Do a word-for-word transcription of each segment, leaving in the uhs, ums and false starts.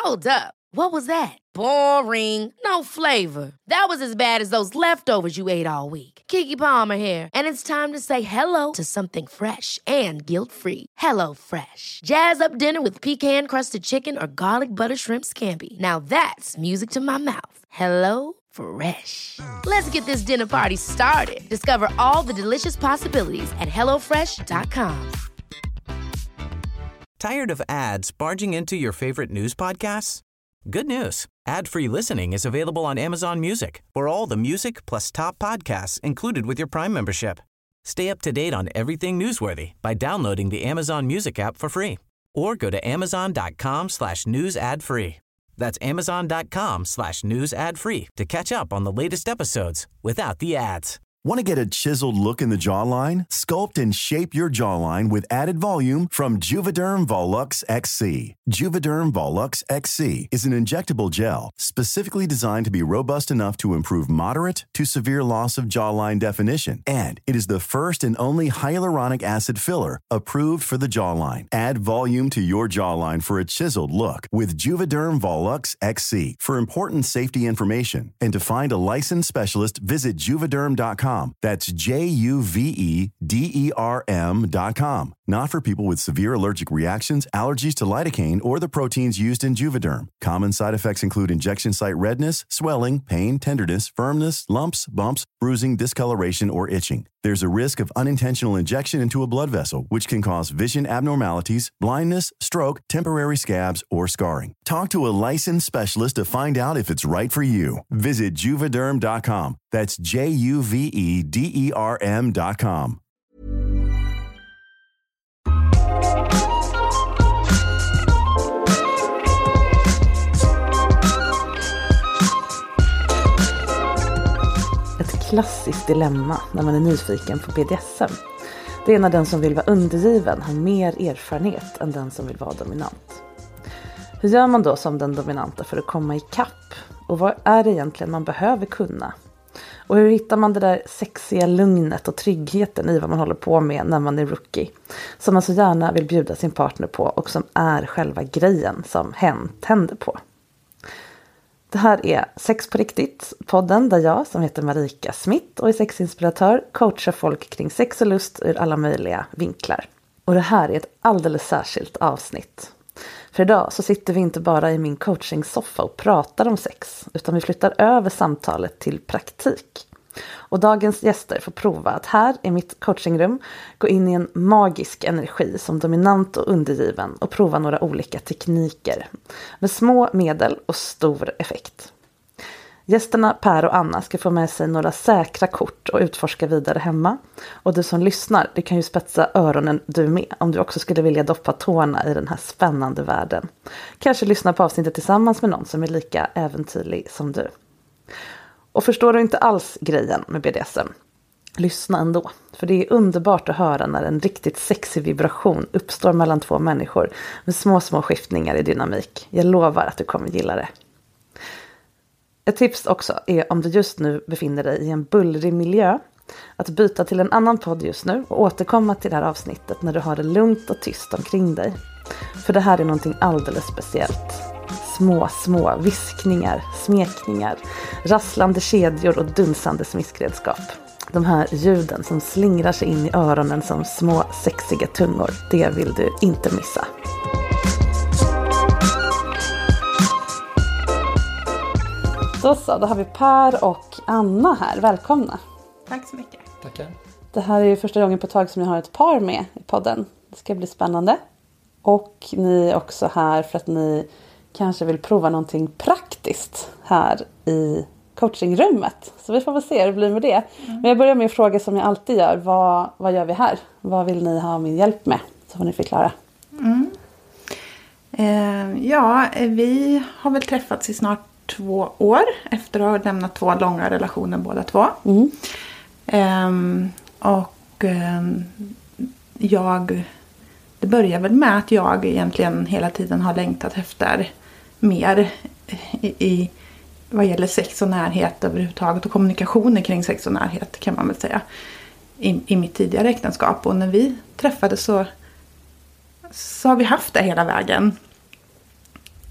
Hold up. What was that? Boring. No flavor. That was as bad as those leftovers you ate all week. Keke Palmer here, and it's time to say hello to something fresh and guilt-free. Hello Fresh. Jazz up dinner with pecan-crusted chicken or garlic butter shrimp scampi. Now that's music to my mouth. Hello Fresh. Let's get this dinner party started. Discover all the delicious possibilities at hello fresh dot com. Tired of ads barging into your favorite news podcasts? Good news. Ad-free listening is available on Amazon Music for all the music plus top podcasts included with your Prime membership. Stay up to date on everything newsworthy by downloading the Amazon Music app for free or go to amazon.com slash news ad free. That's amazon.com slash news ad free to catch up on the latest episodes without the ads. Want to get a chiseled look in the jawline? Sculpt and shape your jawline with added volume from Juvederm Volux X C. Juvederm Volux X C is an injectable gel specifically designed to be robust enough to improve moderate to severe loss of jawline definition. And it is the first and only hyaluronic acid filler approved for the jawline. Add volume to your jawline for a chiseled look with Juvederm Volux X C. For important safety information and to find a licensed specialist, visit juvederm dot com. That's J U V E D E R M dot com. Not for people with severe allergic reactions, allergies to lidocaine, or the proteins used in Juvederm. Common side effects include injection site redness, swelling, pain, tenderness, firmness, lumps, bumps, bruising, discoloration, or itching. There's a risk of unintentional injection into a blood vessel, which can cause vision abnormalities, blindness, stroke, temporary scabs, or scarring. Talk to a licensed specialist to find out if it's right for you. Visit Juvederm dot com. That's J U V E D E R M dot com. Ett klassiskt dilemma när man är nyfiken på B D S M. Det är när den som vill vara undergiven har mer erfarenhet än den som vill vara dominant. Hur gör man då som den dominanta för att komma i kapp? Och vad är det egentligen man behöver kunna? Och hur hittar man det där sexiga lugnet och tryggheten i vad man håller på med när man är rookie? Som man så gärna vill bjuda sin partner på och som är själva grejen som hen tänder på. Det här är Sex på riktigt, podden där jag som heter Marika Smith och är sexinspiratör coachar folk kring sex och lust ur alla möjliga vinklar. Och det här är ett alldeles särskilt avsnitt. För idag så sitter vi inte bara i min coachingsoffa och pratar om sex, utan vi flyttar över samtalet till praktik. Och dagens gäster får prova att här i mitt coachingrum gå in i en magisk energi som dominant och undergiven och prova några olika tekniker med små medel och stor effekt. Gästerna Per och Anna ska få med sig några säkra kort och utforska vidare hemma. Och du som lyssnar, du kan ju spetsa öronen du med om du också skulle vilja doppa tårna i den här spännande världen. Kanske lyssna på avsnittet tillsammans med någon som är lika äventyrlig som du. Och förstår du inte alls grejen med B D S M? Lyssna ändå, för det är underbart att höra när en riktigt sexig vibration uppstår mellan två människor med små små skiftningar i dynamik. Jag lovar att du kommer gilla det. Ett tips också är om du just nu befinner dig i en bullrig miljö att byta till en annan podd just nu och återkomma till det här avsnittet när du har det lugnt och tyst omkring dig. För det här är någonting alldeles speciellt. Små, små viskningar, smekningar, rasslande kedjor och dunsande smiskredskap. De här ljuden som slingrar sig in i öronen som små sexiga tungor, det vill du inte missa. Då så, då har vi Per och Anna här. Välkomna. Tack så mycket. Tackar. Det här är ju första gången på ett tag som jag har ett par med i podden. Det ska bli spännande. Och ni är också här för att ni kanske vill prova någonting praktiskt här i coachingrummet. Så vi får väl se hur det blir med det. Mm. Men jag börjar med en fråga som jag alltid gör. Vad, vad gör vi här? Vad vill ni ha min hjälp med? Så får ni förklara. Mm. Eh, ja, vi har väl träffats i snart två år. Efter att ha lämnat två långa relationer båda två. Mm. Eh, och eh, jag... Det börjar väl med att jag egentligen hela tiden har längtat efter mer i, i vad gäller sex och närhet överhuvudtaget och kommunikationer kring sex och närhet kan man väl säga i, i mitt tidigare äktenskap. Och när vi träffades så, så har vi haft det hela vägen.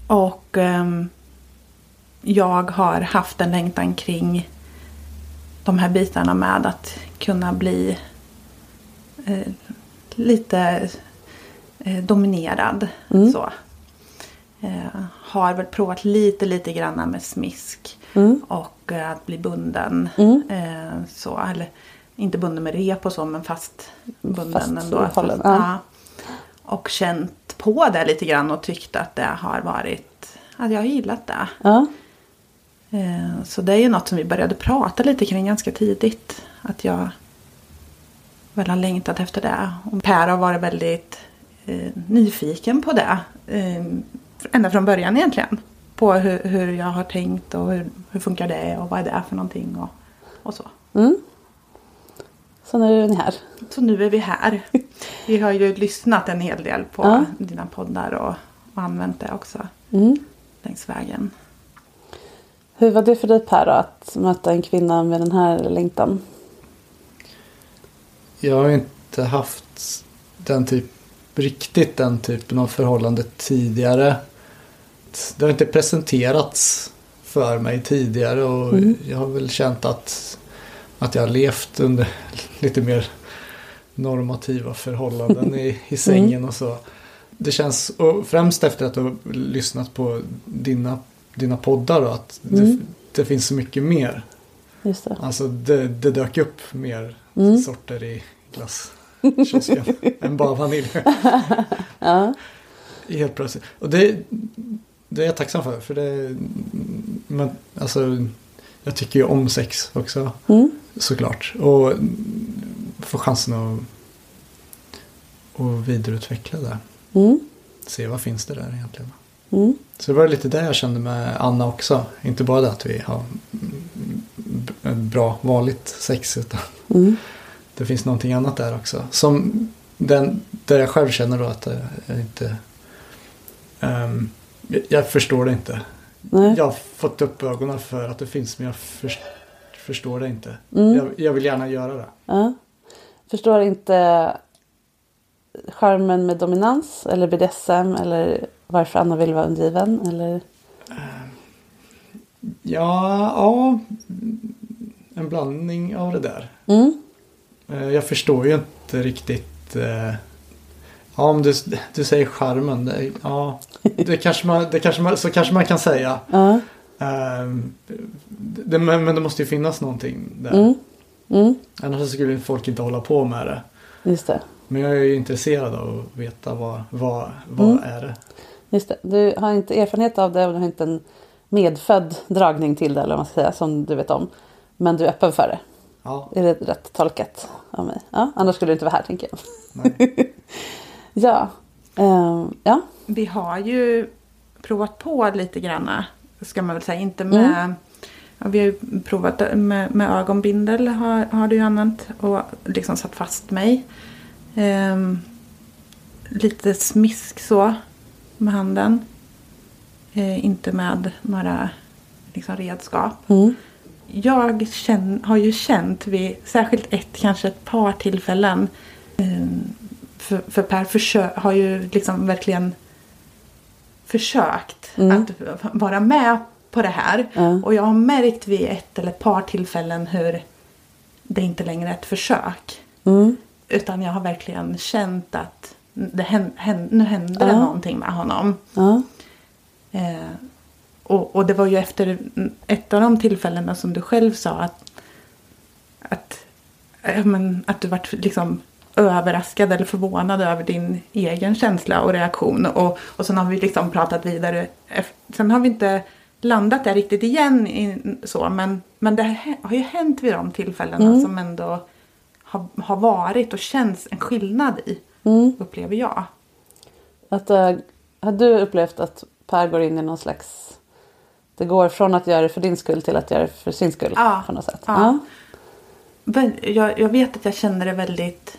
Och um, jag har haft en längtan kring de här bitarna med att kunna bli eh, lite eh, dominerad. Mm. Så. Eh, har väl provat lite, lite grann med smisk. Mm. Och eh, att bli bunden. Mm. Eh, så, eller inte bunden med rep och så, men fast bunden fast ändå. Fast, ja. Ja. Och känt på det lite grann och tyckt att det har varit, att jag har gillat det. Ja. Eh, så det är ju något som vi började prata lite kring ganska tidigt. Att jag väl har längtat efter det. Och Per har varit väldigt eh, nyfiken på det. Eh, ända från början egentligen. På hur, hur jag har tänkt och hur, hur funkar det och vad är det för någonting och, och så. Mm. Så nu är ni här. Så nu är vi här. Vi har ju lyssnat en hel del på ja. dina poddar och, och använt det också. Mm. Längs vägen. Hur var det för dig, Per, då, att möta en kvinna med den här längtan? Jag har inte haft den typ, riktigt den typen av förhållande tidigare. Det har inte presenterats för mig tidigare och mm. jag har väl känt att, att jag har levt under lite mer normativa förhållanden i, i sängen mm. och så. Det känns, och främst efter att du har lyssnat på dina, dina poddar då, att mm. det, det finns så mycket mer. Just det. Alltså det, det dök upp mer mm. sorter i glasskiosken än bara vanilj. Ja. Helt plötsligt. Och det, det är jag tacksam för. För det, men, alltså, jag tycker ju om sex också. Mm. Såklart. Och få chansen att, att vidareutveckla det. Mm. Se vad finns det där egentligen. Mm. Så det var lite det jag kände med Anna också. Inte bara det att vi har bra vanligt sex, utan mm. det finns någonting annat där också. Som den, där jag själv känner då att jag inte um, jag förstår det inte. Nej. Jag har fått upp ögonen för att det finns, men jag för, förstår det inte. Mm. Jag, jag vill gärna göra det. Ja. Förstår inte charmen med dominans eller B D S M eller varför Anna vill vara undergiven eller? Ja, ja, en blandning av det där. Mm. Jag förstår ju inte riktigt. Ja, om du, du säger charmen, det, ja, det kanske man, det kanske man, så kanske man kan säga. Uh. Um, det, men, men det måste ju finnas någonting där. Mm. Mm. Annars skulle folk inte hålla på med det. Just det. Men jag är ju intresserad av att veta vad, vad, vad mm. är det. Just det. Du har inte erfarenhet av det och du har inte en medfödd dragning till det, eller vad man ska säga, som du vet om. Men du är öppen för det. Ja. Är det rätt tolkat av mig? Ja, annars skulle du inte vara här, tänker jag. Nej. Ja. Um, ja. Vi har ju provat på lite grann, ska man väl säga. Inte med... Mm. Ja, vi har ju provat med, med ögonbindel har, har du ju använt och liksom satt fast mig. Um, lite smisk så med handen. Uh, inte med några liksom, redskap. Mm. Jag känn, har ju känt vid särskilt ett, kanske ett par tillfällen. Um, för, för Per försö- har ju liksom verkligen försökt mm. att vara med på det här. Mm. Och jag har märkt vid ett eller ett par tillfällen hur det inte längre är ett försök. Mm. Utan jag har verkligen känt att det händ, händ, nu händer mm. det någonting med honom. Mm. Eh, och, och det var ju efter ett av de tillfällena som du själv sa att, att, äh, men, att du var liksom överraskad eller förvånad över din egen känsla och reaktion. Och, och sen har vi liksom pratat vidare. Sen har vi inte landat där riktigt igen i, så. Men, men det har ju hänt vid de tillfällena mm. som ändå har, har varit och känns en skillnad i. Mm. Upplever jag. Att, äh, har du upplevt att Per går in i någon slags... Det går från att göra det för din skull till att göra det för sin skull ja. På något sätt. Ja. Ja. Jag, jag vet att jag känner det väldigt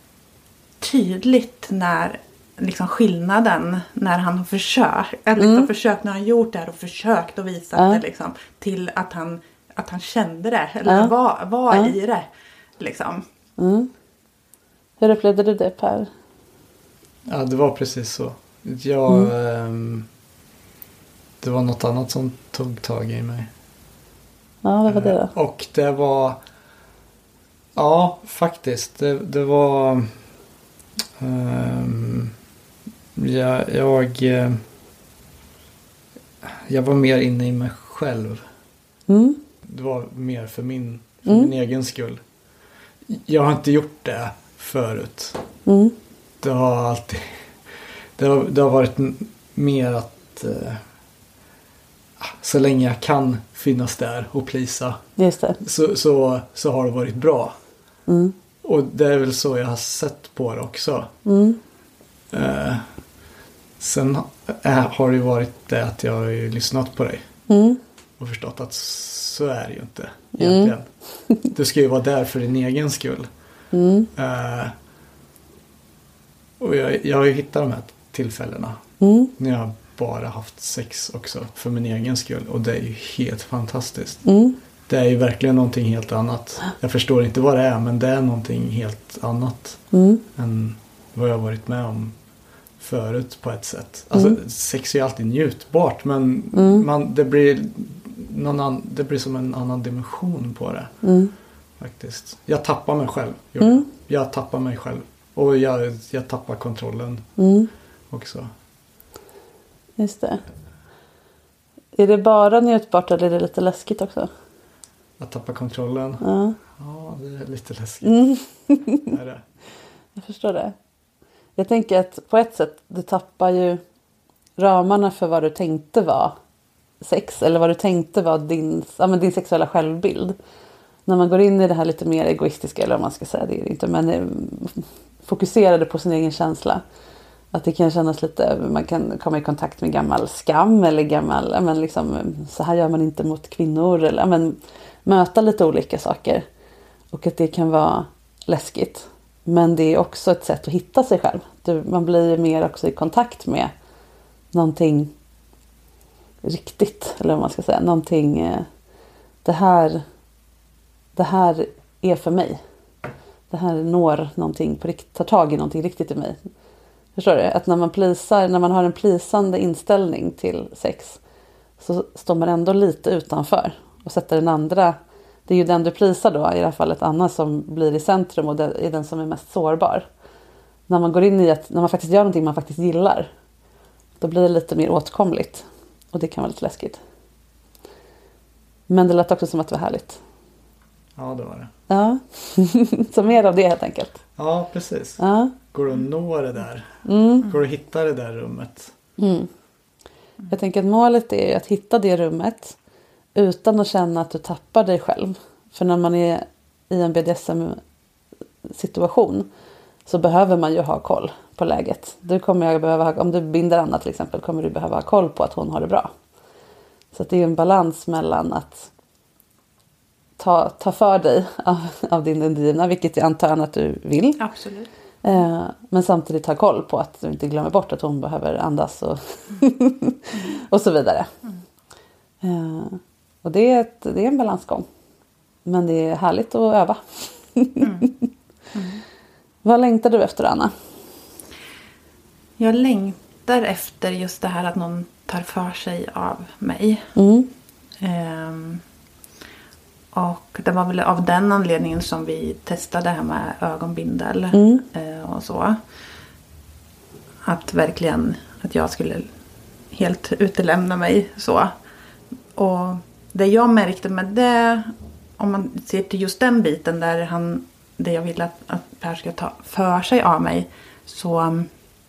tydligt när liksom skillnaden när han har försökt eller liksom mm. försökt när han gjort det här och försökt och visat ja. Det liksom till att han att han kände det eller ja. var, var ja. I det liksom. Mm. Hur upplevde du det, Per? Ja, det var precis så. Jag mm. ähm, det var något annat som tog tag i mig. Ja, vad var det då? Och det var... Ja, faktiskt. Det, det var... Um, jag, jag... Jag var mer inne i mig själv. Mm. Det var mer för min, för Mm. min egen skull. Jag har inte gjort det förut. Mm. Det har alltid... Det har, det har varit mer att... Eh, så länge jag kan finnas där och plisa. Just det. Så, så, så har det varit bra. Mm. Och det är väl så jag har sett på det också. Mm. Eh, sen äh, har det ju varit det att jag har ju lyssnat på dig. Mm. Och förstått att så är det ju inte egentligen. Mm. Du ska ju vara där för din egen skull. Mm. Eh, och jag, jag har ju hittat de här tillfällena. Mm. När jag bara haft sex också för min egen skull. Och det är ju helt fantastiskt. Mm. Det är ju verkligen någonting helt annat. Jag förstår inte vad det är, men det är någonting helt annat. Mm. Än vad jag har varit med om förut på ett sätt. Alltså Mm. sex är ju alltid njutbart, men Mm. man, det, blir någon an, det blir som en annan dimension på det. Mm. Faktiskt. Jag tappar mig själv. Jag, Mm. jag tappar mig själv. Och jag, jag tappar kontrollen Mm. också. Just det. Är det bara njutbart eller är det lite läskigt också? Att tappa kontrollen. Ja. Ja, det är lite läskigt. Mm. Är det? Jag förstår det. Jag tänker att på ett sätt du tappar ju ramarna för vad du tänkte var sex. Eller vad du tänkte var din, ja, men din sexuella självbild. När man går in i det här lite mer egoistiska, eller vad man ska säga, det är det inte, men eh, fokuserade på sin egen känsla. Att det kan kännas lite, man kan komma i kontakt med gammal skam eller gammal, ja, men liksom, så här gör man inte mot kvinnor. Eller, ja, men, möta lite olika saker. Och att det kan vara läskigt. Men det är också ett sätt att hitta sig själv. Du, man blir mer också i kontakt med någonting riktigt. Eller vad man ska säga. Någonting, eh, det här, det här är för mig. Det här når någonting på riktigt, tar tag i någonting riktigt i mig. Förstår du? Att när man plisar, när man har en plisande inställning till sex, så står man ändå lite utanför och sätter den andra. Det är ju den du plisar då, i alla fall ett annat, som blir i centrum och det är den som är mest sårbar. När man går in i att, när man faktiskt gör någonting man faktiskt gillar, då blir det lite mer åtkomligt. Och det kan vara lite läskigt. Men det lät också som att det var härligt. Ja, det var det. Ja, så mer av det helt enkelt. Ja, precis. Ja. Går det att nå det där? Mm. Går det att hitta det där rummet? Mm. Jag tänker att målet är att hitta det rummet utan att känna att du tappar dig själv. För när man är i en B D S M-situation så behöver man ju ha koll på läget. Du kommer jag behöva ha, om du binder Anna till exempel, kommer du behöva ha koll på att hon har det bra. Så att det är en balans mellan att ta, ta för dig av, av din undergivna, vilket jag antar att du vill. Absolut. Eh, men samtidigt ha koll på att du inte glömmer bort att hon behöver andas och, och så vidare. Mm. Eh, och det är, ett, det är en balansgång. Men det är härligt att öva. mm. Mm. Vad längtar du efter, Anna? Jag längtar efter just det här att någon tar för sig av mig. Mm. Um, och det var väl av den anledningen som vi testade det här med ögonbindel mm. uh, och så. Att verkligen, att jag skulle helt utelämna mig så. Och det jag märkte med det, om man ser till just den biten där han, det jag vill att, att Per ska ta för sig av mig, så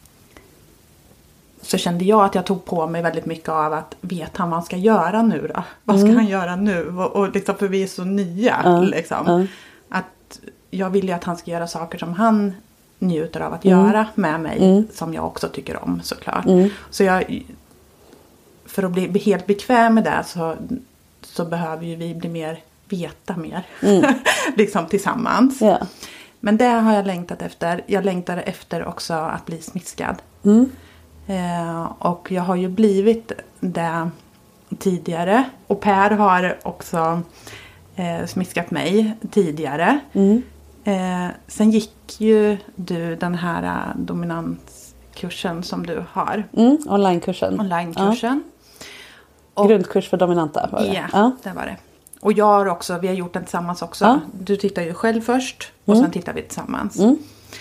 så kände jag att jag tog på mig väldigt mycket av att vet han vad han ska göra nu då? Vad ska mm. han göra nu? Och, och liksom, för vi är så nya. Mm. Liksom. Mm. Att jag vill ju att han ska göra saker som han njuter av att mm. göra med mig. Mm. Som jag också tycker om, såklart. Mm. Så jag, för att bli, bli helt bekväm med det så, så behöver ju vi bli mer, veta mer. Mm. liksom tillsammans. Yeah. Men det har jag längtat efter. Jag längtar efter också att bli smiskad. Mm. Eh, och jag har ju blivit det tidigare. Och Per har också eh, smiskat mig tidigare. Mm. Eh, sen gick ju du den här uh, dominanskursen som du har. Mm, onlinekursen. Onlinekursen. Ja. Och, grundkurs för dominanta var det. Ja, ja, det var det. Och jag har också, vi har gjort den tillsammans också. Ja. Du tittar ju själv först och Mm. sen tittar vi tillsammans. Mm.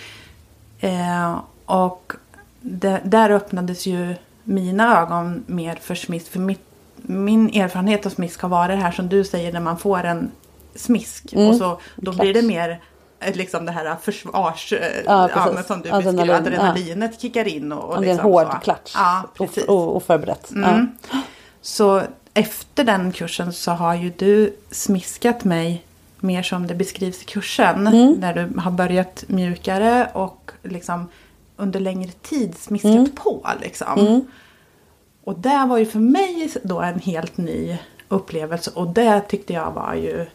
Eh, och det, där öppnades ju mina ögon mer för smisk. För mitt, min erfarenhet av smisk har varit det här som du säger när man får en smisk. Mm. Och så, då Klart. blir det mer eh, liksom det här försvars... eh, Ja, ja, precis. men som du Adrenalin, beskriver, adrenalinet kickar in. Och, och Och det är en liksom hård så. klatsch. Ja, O- precis. o- oförberett. Mm. Ja. Så efter den kursen så har ju du smiskat mig mer som det beskrivs i kursen. Mm. Där du har börjat mjukare och liksom under längre tid smiskat Mm. på. Liksom. Mm. Och det var ju för mig då en helt ny upplevelse. Och det tyckte jag var ju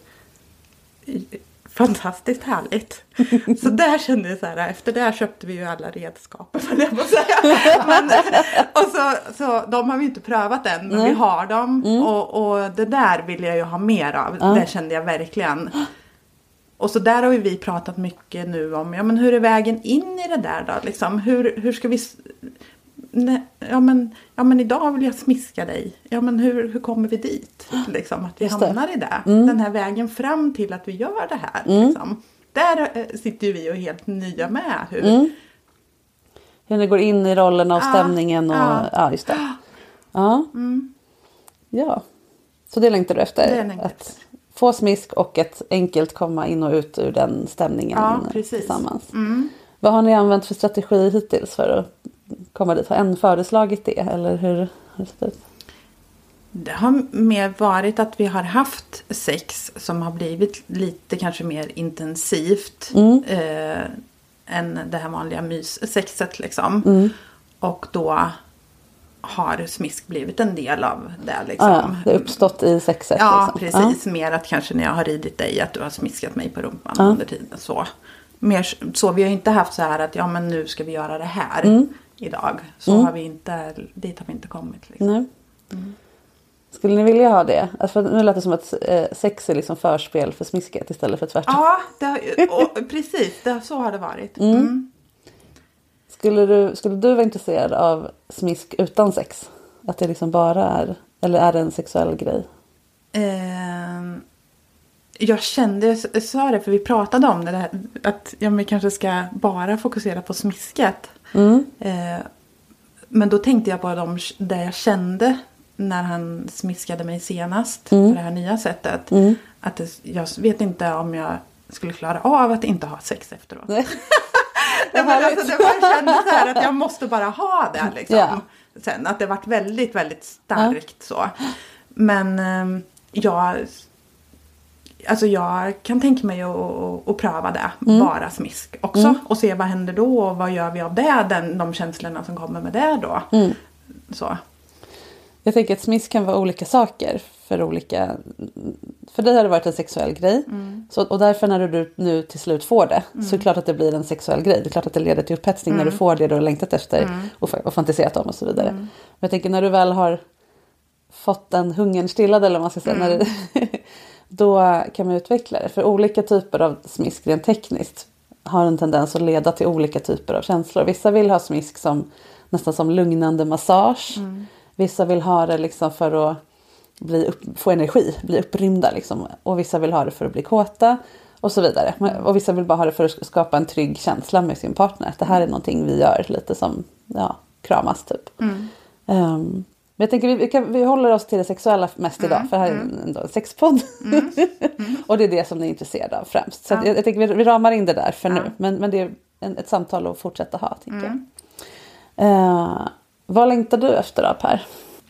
fantastiskt härligt. Så där kände jag så här, efter det köpte vi ju alla redskapen, för det måste säga. Men, och så, så de har vi inte prövat än, men Nej. vi har dem. Mm. Och, och det där vill jag ju ha mer av, Ja. det kände jag verkligen. Och så där har ju vi pratat mycket nu om, ja men hur är vägen in i det där då? Liksom, hur, hur ska vi... s- Nej, ja, men, ja men idag vill jag smiska dig. Ja men hur, hur kommer vi dit? Liksom, att vi Just det. hamnar i det. Mm. Den här vägen fram till att vi gör det här. Mm. Liksom. Där eh, sitter ju vi och är helt nya med. Hur, Mm. Hur ni går in i rollerna och Ja, stämningen. Och, ja. ja. just det. Ja. Mm. ja. Så det längtar du efter? Det längtar jag att få smisk och att enkelt komma in och ut ur den stämningen Ja, precis. tillsammans. Mm. Vad har ni använt för strategi hittills för att komma dit? Har en föreslagit det? Eller hur har det sett ut? Det har mer varit att vi har haft sex som har blivit lite kanske mer intensivt. Mm. Eh, än det här vanliga mys-sexet liksom. Mm. Och då har smisk blivit en del av det liksom. Ah, ja. Det har uppstått i sexet. Ja, liksom. precis. Mer att kanske när jag har ridit dig att du har smiskat mig på rumpan Ja. under tiden. Så. Mer så. Vi har inte haft så här att ja men nu ska vi göra det här Mm. idag. Så Mm. har vi inte, dit har vi inte kommit. Liksom. Nej. Skulle ni vilja ha det? Alltså, nu låter det som att eh, sex är liksom förspel för smisket istället för tvärtom. Ja, det har, och, precis. Det, så har det varit. Mm. Mm. Skulle, du, skulle du vara intresserad av smisk utan sex? Att det liksom bara är, eller är det en sexuell grej? Eh, jag kände, jag sa det för vi pratade om det där, att ja, vi kanske ska bara fokusera på smisket. Mm. Eh, men då tänkte jag på de, det jag kände när han smiskade mig senast Mm. på det här nya sättet. Mm. Att det, jag vet inte om jag skulle klara av att inte ha sex efteråt. Nej. Nej, men alltså, det var, jag kände så här att jag måste bara ha det liksom. Ja. Sen att det varit väldigt, väldigt starkt så. Men eh, jag, alltså jag kan tänka mig att, att, att pröva det. Mm. Bara smisk också. Mm. Och se vad händer då och vad gör vi av det. Den, de känslorna som kommer med det då. Mm. Så. Jag tänker att smisk kan vara olika saker för olika... För dig har det varit en sexuell grej. Mm. Så, och därför när du nu till slut får det så är det klart att det blir en sexuell grej. Det är klart att det leder till upphetsning Mm. när du får det du har längtat efter Mm. och, och fantiserat om och så vidare. Mm. Men jag tänker när du väl har fått den hungern stillad eller vad man ska säga. Mm. När det, då kan man utveckla det. För olika typer av smisk rent tekniskt har en tendens att leda till olika typer av känslor. Vissa vill ha smisk som nästan som lugnande massage. Mm. Vissa vill ha det liksom för att bli upp, få energi, bli upprymda liksom. Och vissa vill ha det för att bli kåta och så vidare. Och vissa vill bara ha det för att skapa en trygg känsla med sin partner. Att det här är någonting vi gör lite som ja, kramas typ. Mm. Um, men jag tänker vi, vi, kan, vi håller oss till det sexuella mest idag. Mm. För det här är Mm. ändå en sexpodd. Mm. Mm. Och det är det som ni är intresserade av främst. Så Ja. att jag, jag tänker vi, vi ramar in det där för Ja. nu. Men, men det är en, ett samtal att fortsätta ha tänker Mm. jag. Uh, vad längtar du efter då Per?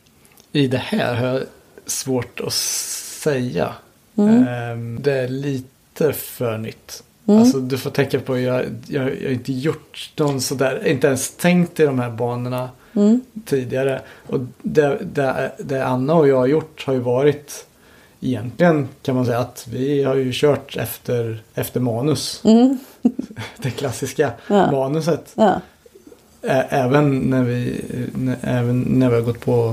I det här har jag svårt att säga. Mm. Ehm, Det är lite för nytt. Mm. Alltså du får tänka på, jag, jag, jag har inte gjort någon sådär, inte ens tänkt i de här banorna Mm. tidigare. Och det, det, det Anna och jag har gjort har ju varit, egentligen kan man säga att vi har ju kört efter, efter manus. Mm. Det klassiska Ja. manuset. Ja. Ä- Även när vi, när, även när vi har gått på,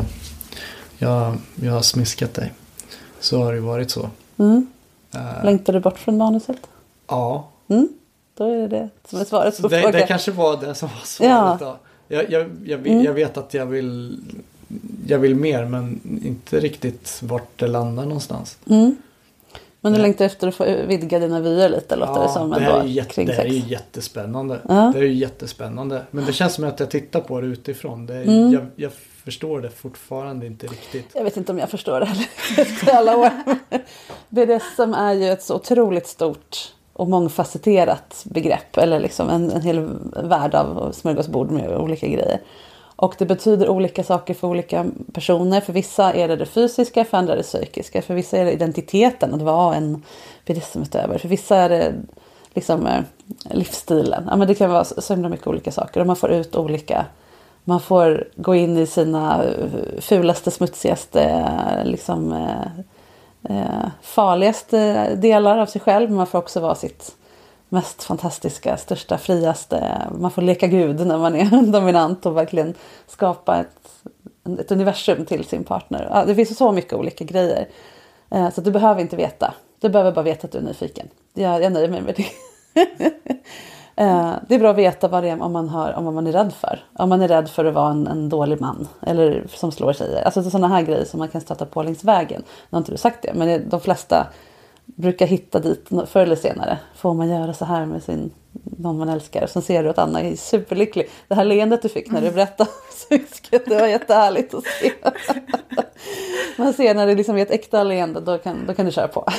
jag, jag har smiskat dig. Så har det varit så. Mm. Uh, Längtar du bort från manuset? ja. Mm. Då är det det som är svaret Så på det, frågan. det kanske var det som var svaret Ja. då. Jag, jag, jag, Mm. jag vet att jag vill jag vill mer men inte riktigt vart det landar någonstans. Mm. Men du längtar efter att få vidga dina vyer lite, låter ja, det som. Det här, är, jätte, kring det här är ju sex. jättespännande. Ja. Det är ju jättespännande. Men det känns som att jag tittar på det utifrån. Det är, Mm. jag, jag förstår det fortfarande inte riktigt. Jag vet inte om jag förstår det heller efter alla år. B D S M är ju ett så otroligt stort och mångfacetterat begrepp. Eller liksom en, en hel värld av smörgåsbord med olika grejer. Och det betyder olika saker för olika personer. För vissa är det det fysiska, för andra det psykiska. För vissa är det identiteten, att vara en B D S M-utövare. För vissa är det liksom eh, livsstilen. Ja, men det kan vara så, så himla mycket olika saker. Och man får ut olika... Man får gå in i sina fulaste, smutsigaste, liksom, eh, eh, farligaste delar av sig själv. Men man får också vara sitt mest fantastiska, största, friaste. Man får leka Gud när man är dominant och verkligen skapa ett, ett universum till sin partner. Ja, det finns så mycket olika grejer. Eh, så du behöver inte veta. Du behöver bara veta att du är nyfiken. Jag, jag nöjer mig med det. eh, det är bra att veta vad det är om man, har, om man är rädd för. Om man är rädd för att vara en, en dålig man. Eller som slår tjejer. Alltså sådana här grejer som man kan stöta på längs vägen. Nu har inte du sagt det. Men de flesta brukar hitta dit förr eller senare. Får man göra så här med sin någon man älskar. Och sen ser du att Anna är superlycklig. Det här leendet du fick när du berättade susket, det var jättehärligt att se. Man ser när det liksom är ett äkta leende, då kan, då kan du köra på.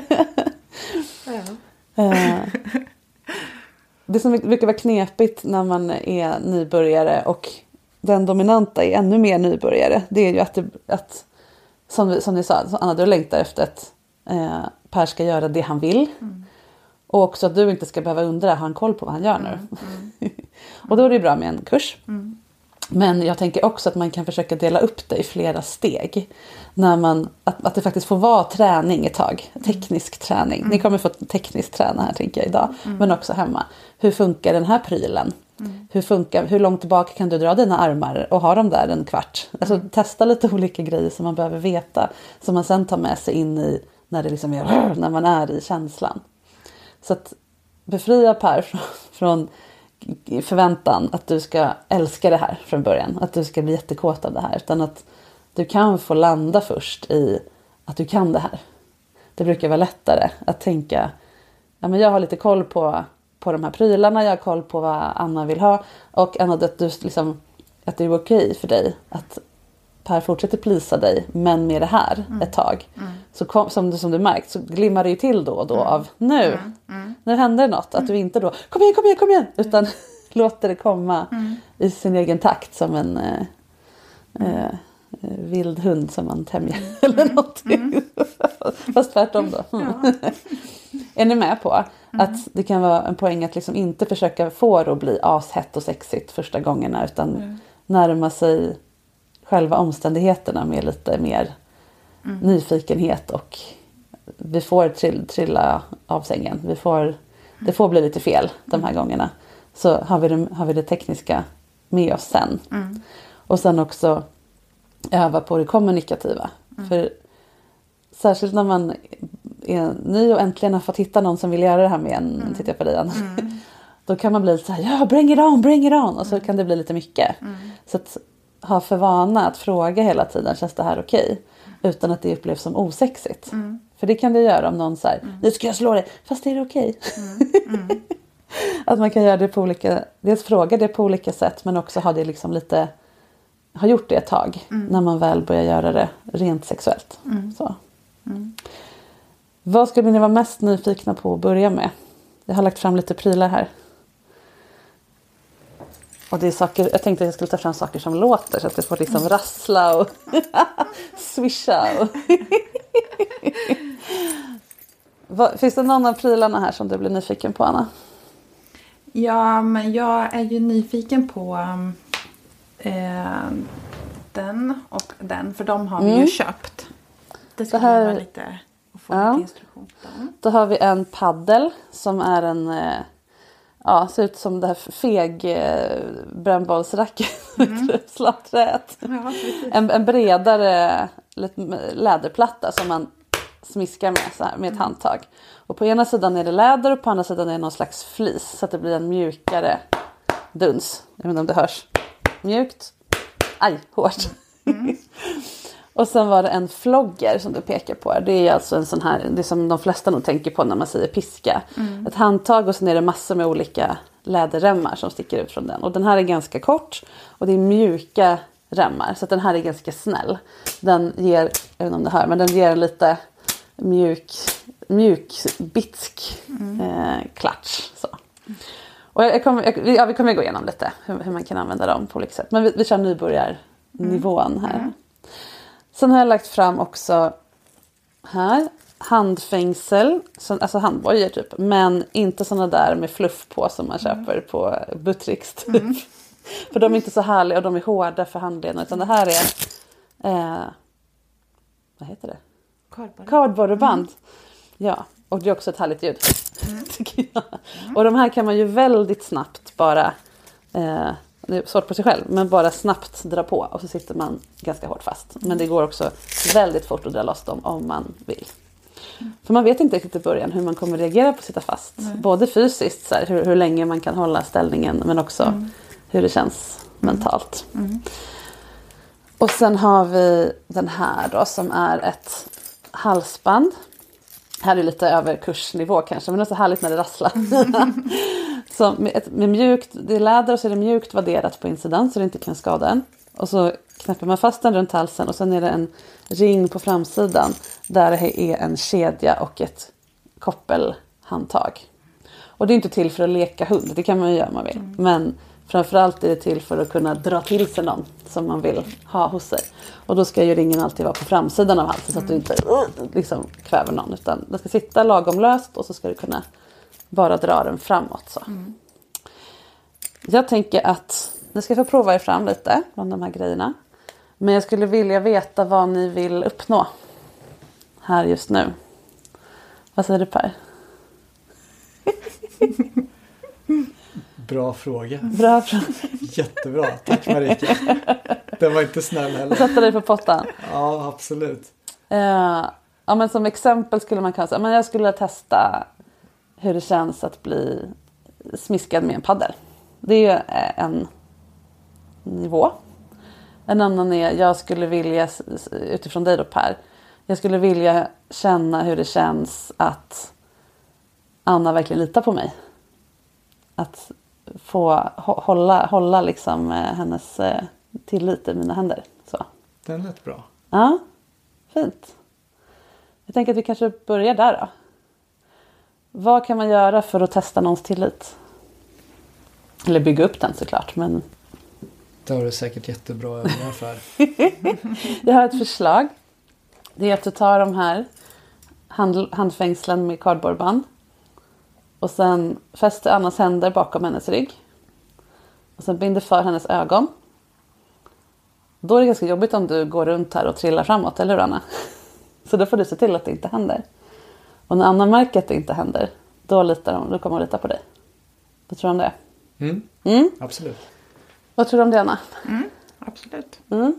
Ja. Det som brukar vara knepigt när man är nybörjare och den dominanta är ännu mer nybörjare. Det är ju att, det, att som, som ni sa, Anna, du längtar efter att eh, Per ska göra det han vill. Mm. Och också att du inte ska behöva undra, har han koll på vad han gör nu? Mm. Mm. Och då är det bra med en kurs. Mm. Men jag tänker också att man kan försöka dela upp det i flera steg. När man, att, att det faktiskt får vara träning ett tag. Teknisk träning. Mm. Ni kommer få teknisk träna här tänker jag idag. Mm. Men också hemma. Hur funkar den här prylen? Mm. Hur, funkar, hur långt tillbaka kan du dra dina armar och ha dem där en kvart? Alltså mm. testa lite olika grejer som man behöver veta. Som man sen tar med sig in i när, det liksom är, när man är i känslan. Så att befria Per från, från förväntan att du ska älska det här från början. Att du ska bli jättekåt av det här. Utan att du kan få landa först i att du kan det här. Det brukar vara lättare att tänka, ja men jag har lite koll på, på de här prylarna. Jag har koll på vad Anna vill ha. Och Anna, att, du, liksom, att det är okej för dig att Per fortsätter plisa dig, men med det här mm. ett tag. Mm. Så kom, som, du, som du märkt så glimmar det ju till då och då mm. av nu. Mm. Mm. Nu händer något. Att du inte då, kom igen, kom igen, kom igen. Utan mm. låter det komma mm. i sin egen takt som en eh, eh, vild hund som man tämjer. Mm. Eller någonting. Mm. Fast tvärtom då. Mm. Ja. Är ni med på mm. att det kan vara en poäng att liksom inte försöka få det att bli ashett och sexigt första gångerna. Utan mm. närma sig själva omständigheterna med lite mer mm. nyfikenhet och vi får trill, trilla av sängen. Vi får, det får bli lite fel de här gångerna. Så har vi det, har vi det tekniska med oss sen. Mm. Och sen också öva på det kommunikativa. Mm. För särskilt när man är ny och äntligen har fått hitta någon som vill göra det här med en, mm. tittar på dig igen. Mm. Då kan man bli så här, ja bring it on, bring it on. Och så kan det bli lite mycket. Mm. Så att ha för vana att fråga hela tiden, känns det här okej? Okay? Utan att det upplevs som osexigt. Mm. För det kan det göra om någon säger, mm. nu ska jag slå dig, fast är det okej? Okay? Mm. Mm. Att man kan göra det på olika, dels fråga det på olika sätt, men också ha det liksom lite, ha gjort det ett tag. Mm. När man väl börjar göra det rent sexuellt. Mm. Så. Mm. Vad skulle ni vara mest nyfikna på att börja med? Jag har lagt fram lite prylar här. Och det är saker, jag tänkte att jag skulle ta fram saker som låter så att det får liksom mm. rassla och swisha. Och Vad, finns det någon av prylarna här som du blir nyfiken på, Anna? Ja, men jag är ju nyfiken på eh, den och den, för de har vi mm. ju köpt. Det ska här, vara lite och få ja. lite instruktion på dem. Då har vi en paddel som är en eh, ja, ser ut som det här feg eh, brännbollsracket mm. slagträet. Ja, en, en bredare läderplatta som man smiskar med så här, med ett mm. handtag. Och på ena sidan är det läder och på andra sidan är det någon slags flis. Så att det blir en mjukare duns. Jag vet inte om det hörs. Mjukt. Aj, hårt. Mm. Och sen var det en flogger som du pekar på. Det är alltså en sån här, det som de flesta nog tänker på när man säger piska. Mm. Ett handtag och sen är det massor med olika läderremmar som sticker ut från den. Och den här är ganska kort och det är mjuka remmar. Så att den här är ganska snäll. Den ger, jag vet inte om det här, men den ger lite mjuk, mjuk bitsk mm. eh, klatsch. Så. Och jag kommer, jag, ja, vi kommer gå igenom lite hur, hur man kan använda dem på olika sätt. Men vi, vi kör nybörjarnivån här. Mm. Sen har jag lagt fram också här handfängsel, så, alltså handbojor typ. Men inte sådana där med fluff på som man köper mm. på Buttricks typ. Mm. För de är inte så härliga och de är hårda för handlederna. Utan det här är, eh, vad heter det? Kardborreband. Kardborreband. Mm. Ja, och det är också ett härligt ljud. Mm. Tycker jag. Mm. Och de här kan man ju väldigt snabbt bara, eh, det är svårt på sig själv, men bara snabbt dra på. Och så sitter man ganska hårt fast. Men det går också väldigt fort att dra loss dem om man vill. Mm. För man vet inte riktigt i början hur man kommer reagera på att sitta fast. Mm. Både fysiskt, så här, hur, hur länge man kan hålla ställningen, men också mm. hur det känns mentalt. Mm. Och sen har vi den här då som är ett halsband. Här är lite över kursnivå kanske, men det är så härligt när det rasslar. Mm. Så med, ett, med mjukt, det är läder och så är det mjukt vadderat på insidan så det inte kan skada en. Och så knäpper man fast den runt halsen och sen är det en ring på framsidan där det är en kedja och ett koppelhandtag. Och det är inte till för att leka hund, det kan man ju göra om man vill. Mm. Men framförallt är det till för att kunna dra till sig någon som man vill ha hos sig. Och då ska ju ringen alltid vara på framsidan av halsen så att du inte uh, liksom kväver någon. Utan den ska sitta lagom löst och så ska du kunna bara dra den framåt. Så. Mm. Jag tänker att ni ska få prova er fram lite bland de här grejerna. Men jag skulle vilja veta vad ni vill uppnå här just nu. Vad säger du, Per? Bra fråga. Bra fråga. Jättebra. Tack, Marika. Den var inte snäll heller. Sätta dig på pottan. Ja, absolut. Uh, ja, men som exempel skulle man kunna säga, men jag skulle testa hur det känns att bli smiskad med en paddel. Det är ju en nivå. En annan är, jag skulle vilja, utifrån dig då, Per, jag skulle vilja känna hur det känns att Anna verkligen litar på mig. Att få hålla, hålla liksom hennes tillit i mina händer. Så. Den lät bra. Ja, fint. Jag tänker att vi kanske börjar där då. Vad kan man göra för att testa någons tillit? Eller bygga upp den såklart. Men... Det har du säkert jättebra övningar för. Jag har ett förslag. Det är att du tar de här hand, handfängslen med kardborreband. Och sen fäster Annas händer bakom hennes rygg. Och sen binder för hennes ögon. Då är det ganska jobbigt om du går runt här och trillar framåt, eller hur, Anna? Så då får du se till att det inte händer. Och när Anna märker att det inte händer, då, litar de, då kommer hon lita på dig. Vad tror du om det? Mm. Mm? Absolut. Vad tror du om det, Anna? Mm, absolut. Mm.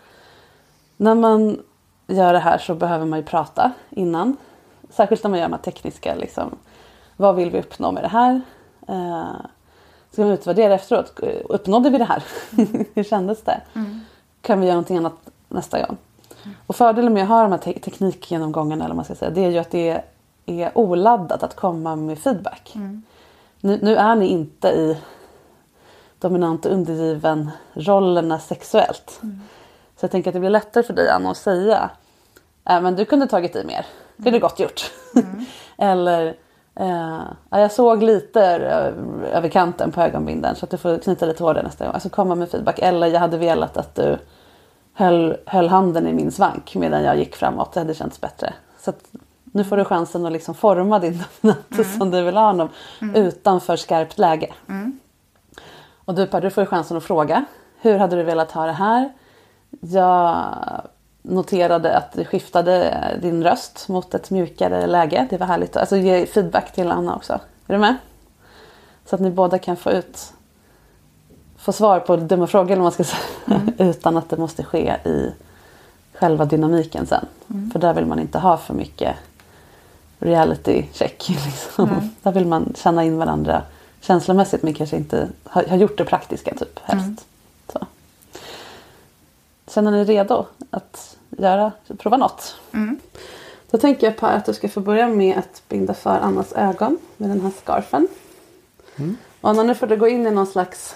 När man gör det här så behöver man ju prata innan. Särskilt när man gör de här tekniska, liksom. Vad vill vi uppnå med det här? Eh, ska man utvärdera efteråt? Uppnådde vi det här? Hur kändes det? Mm. Kan vi göra någonting annat nästa gång? Mm. Och fördelen med att ha de här te- teknikgenomgångarna, eller man ska säga, det är ju att det är oladdat att komma med feedback. Mm. Nu, nu är ni inte i dominant och undergiven rollerna sexuellt. Mm. Så jag tänker att det blir lättare för dig, Anna, att säga äh, men du kunde tagit i mer. Det kunde gott gjort. Mm. Eller Uh, jag såg lite över kanten på ögonbindeln så att du får knyta lite hårdare nästa gång. Alltså komma med feedback. Eller jag hade velat att du höll, höll handen i min svank medan jag gick framåt. Det hade känts bättre. Så att nu får du chansen att liksom forma din dominant mm. som du vill ha honom mm. utanför skarpt läge. Mm. Och du, Per, du får chansen att fråga. Hur hade du velat ha det här? Jag noterade att du skiftade din röst mot ett mjukare läge. Det var härligt. Alltså ge feedback till Anna också. Är du med? Så att ni båda kan få ut få svar på dumma frågor, eller man ska säga, mm. utan att det måste ske i själva dynamiken sen. Mm. För där vill man inte ha för mycket reality check. Liksom. Mm. Där vill man känna in varandra känslomässigt, men kanske inte har, har gjort det praktiska typ helst. Mm. Så. Känner ni redo att göra, prova något. Mm. Då tänker jag på att du ska få börja med att binda för Annas ögon med den här scarfen. Mm. Och Anna, nu får du gå in i någon slags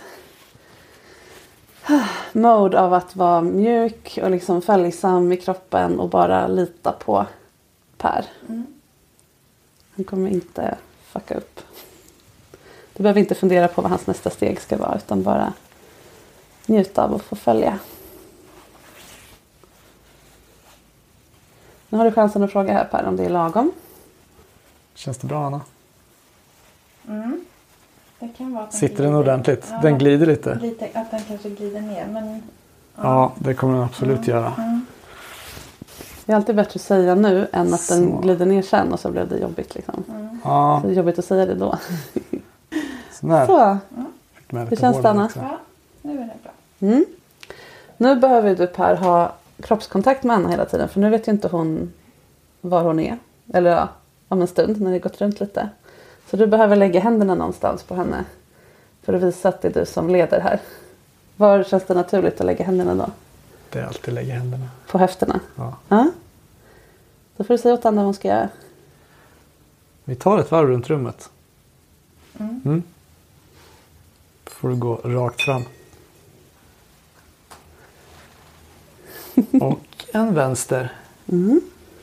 mode av att vara mjuk och liksom följsam i kroppen och bara lita på Per. Mm. Han kommer inte fucka upp. Du behöver inte fundera på vad hans nästa steg ska vara, utan bara njuta av att få följa. Nu har du chansen att fråga här, Per, om det är lagom. Känns det bra, Anna? Mm. Det kan vara att den Sitter den glider. ordentligt? Ja, Den glider lite. lite. Att den kanske glider ner. Men, ja. Ja, det kommer den absolut Mm. göra. Mm. Det är alltid bättre att säga nu än att den Så. glider ner sen och så blir det jobbigt. Liksom. Mm. Ja, Så det är jobbigt att säga det då. sån här. Så, Fick med Hur lite känns hår det, Anna? också. Ja, nu är det bra. mm. Nu behöver du, Per, ha kroppskontakt med Anna hela tiden. För nu vet ju inte hon var hon är. Eller ja, om en stund när det gått runt lite. Så du behöver lägga händerna någonstans på henne. För att visa att det är du som leder här. Var känns det naturligt att lägga händerna då? Det är alltid lägga händerna. På höfterna? Ja. Ja. Då får du säga åt Anna vad hon ska göra. Vi tar ett varv runt rummet. Mm. Mm. Får du gå rakt fram. Och en vänster. Mm.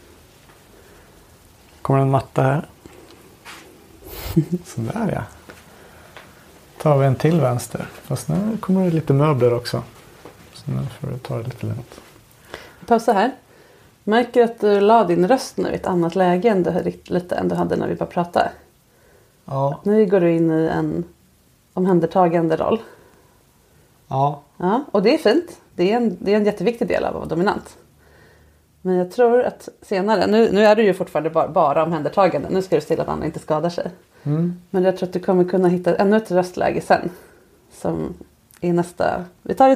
Kommer en matta här. Så där, ja. Tar vi en till vänster. Fast nu kommer det lite möbler också. Så nu får du ta det lite lugnt. Pausa här. Märker att du la din röst nu i ett annat läge än du, lite än du hade när vi bara pratade. Ja. Nu går du in i en omhändertagande roll. Ja. Ja, och det är fint. Det är en, det är en jätteviktig del av att vara dominant. Men jag tror att senare, nu, nu är du ju fortfarande bara, bara omhändertagande. Nu ska du se till att Anna inte skadar sig. Mm. Men jag tror att du kommer kunna hitta ännu ett röstläge sen. Som är nästa. Vi tar ett.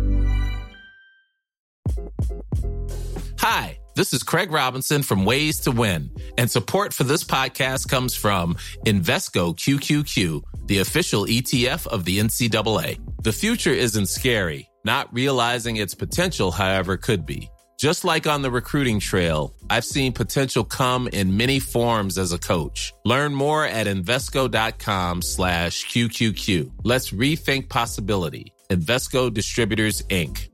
Hi, this is Craig Robinson from Ways to Win, and support for this podcast comes from Invesco Q Q Q, the official E T F of the N C double A. The future isn't scary. Not realizing its potential, however, could be. Just like on the recruiting trail, I've seen potential come in many forms as a coach. Learn more at Invesco.com slash QQQ. Let's rethink possibility. Invesco Distributors, Incorporated.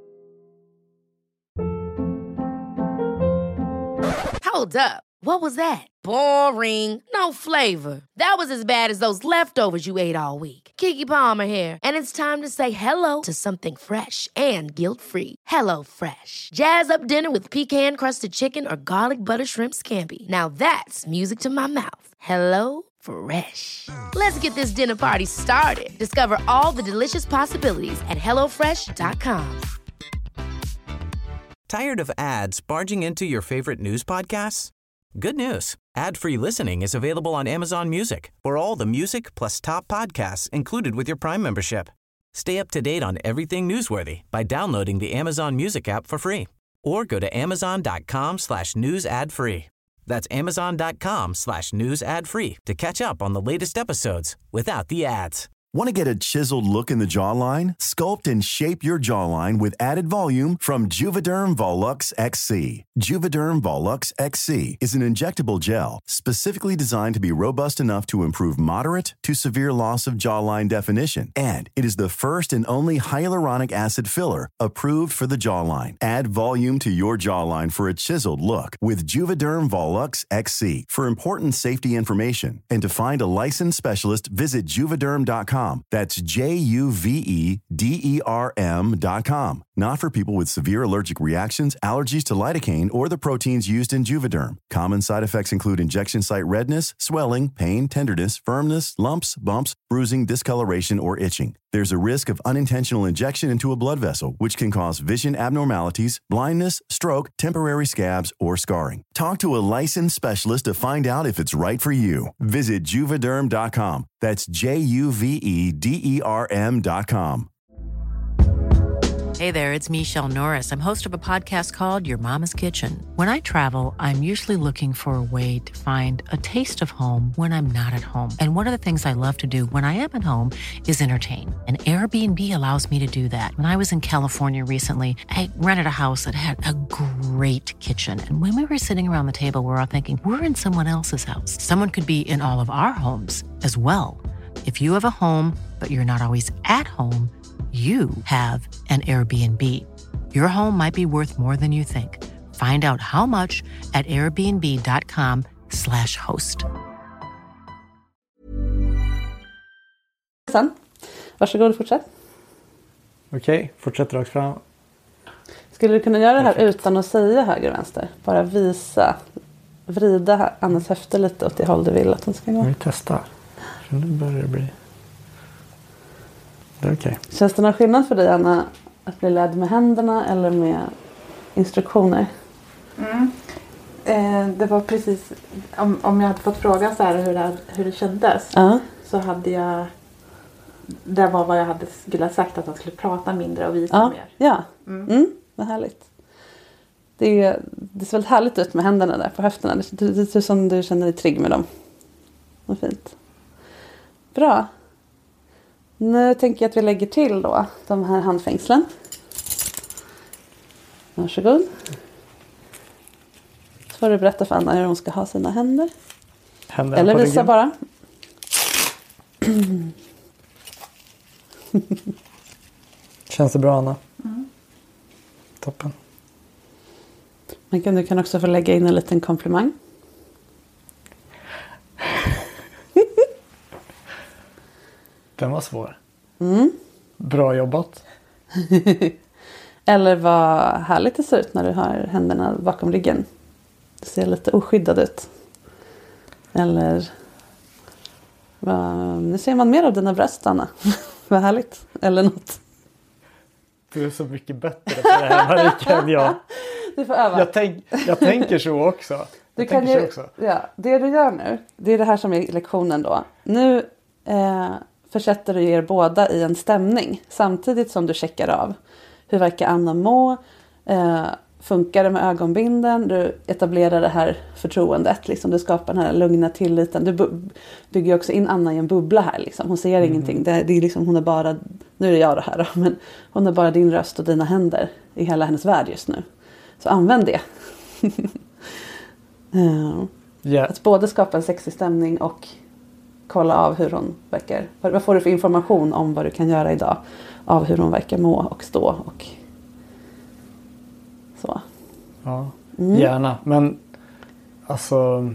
Hold up. What was that? Boring. No flavor. That was as bad as those leftovers you ate all week. Keke Palmer here, and it's time to say hello to something fresh and guilt-free. Hello Fresh. Jazz up dinner with pecan-crusted chicken or garlic butter shrimp scampi. Now that's music to my mouth. Hello Fresh. Let's get this dinner party started. Discover all the delicious possibilities at hello fresh dot com. Tired of ads barging into your favorite news podcasts? Good news. Ad-free listening is available on Amazon Music for all the music plus top podcasts included with your Prime membership. Stay up to date on everything newsworthy by downloading the Amazon Music app for free or go to amazon.com slash news ad free. That's amazon.com slash news ad free to catch up on the latest episodes without the ads. Want to get a chiseled look in the jawline? Sculpt and shape your jawline with added volume from Juvederm Volux X C. Juvederm Volux X C is an injectable gel specifically designed to be robust enough to improve moderate to severe loss of jawline definition. And it is the first and only hyaluronic acid filler approved for the jawline. Add volume to your jawline for a chiseled look with Juvederm Volux X C. For important safety information and to find a licensed specialist, visit juvederm dot com. That's J U V E D E R M dot com. Not for people with severe allergic reactions, allergies to lidocaine, or the proteins used in Juvederm. Common side effects include injection site redness, swelling, pain, tenderness, firmness, lumps, bumps, bruising, discoloration, or itching. There's a risk of unintentional injection into a blood vessel, which can cause vision abnormalities, blindness, stroke, temporary scabs, or scarring. Talk to a licensed specialist to find out if it's right for you. Visit Juvederm dot com. That's J U V E D E R M dot com. Hey there, it's Michelle Norris. I'm host of a podcast called Your Mama's Kitchen. When I travel, I'm usually looking for a way to find a taste of home when I'm not at home. And one of the things I love to do when I am at home is entertain. And Airbnb allows me to do that. When I was in California recently, I rented a house that had a great kitchen. And when we were sitting around the table, we were all thinking, we're in someone else's house. Someone could be in all of our homes as well. If you have a home, but you're not always at home, you have an Airbnb. Your home might be worth more than you think. Find out how much at airbnb.com slash host. Sen. Varsågod och fortsätt. Okej, okay, fortsätt rakt fram. Skulle du kunna göra det här Perfekt. utan att säga höger och vänster? Bara visa, vrida Annas höfter lite åt det håll du vill att hon ska gå. Vi testar. För nu börjar det bli... Det är okej. Okay. Känns det någon skillnad för dig, Anna, att bli ledd med händerna eller med instruktioner? Mm. Eh, det var precis... Om, om jag hade fått fråga så här hur det, hur det kändes Uh. så hade jag... Det var vad jag hade skulle ha sagt, att jag skulle prata mindre och visa Ja, mer. ja. Mm. Mm, vad härligt. Det, är, det ser väldigt härligt ut med händerna där på höfterna. Det, det, det är som du känner dig trygg med dem. Vad fint. Bra. Nu tänker jag att vi lägger till då de här handfängslen. Varsågod. Så får du berätta för Anna hur hon ska ha sina händer. Händerna eller på visa ryggen. bara. Känns det bra, Anna? Mm. Toppen. Men kan, du kan också få lägga in en liten komplimang. Den var svår. Mm. Bra jobbat. Eller vad härligt det ser ut när du har händerna bakom ryggen. Det ser lite oskyddad ut. Eller vad, nu ser man mer av dina bröst, Anna. Vad härligt. Eller något. Du är så mycket bättre på det här, Marika, än jag. Du får öva. Jag, tänk, jag tänker så också. Jag Du kan tänker ju, så också. ja, det du gör nu, det är det här som är lektionen då. Nu eh, försätter du er båda i en stämning samtidigt som du checkar av. Hur verkar Anna må? Eh, funkar det med ögonbinden? Du etablerar det här förtroendet. Liksom. Du skapar den här lugna tilliten. Du bu- bygger också in Anna i en bubbla här. Liksom. Hon ser mm. ingenting. Det, det är liksom, hon är bara, nu är det jag det här då, men hon är bara din röst och dina händer i hela hennes värld just nu. Så använd det. uh, Yeah. Att både skapa en sexig stämning och kolla av hur hon verkar. Vad får du för information om vad du kan göra idag? Av hur hon verkar må och stå och så. Ja, Mm. gärna. Men alltså,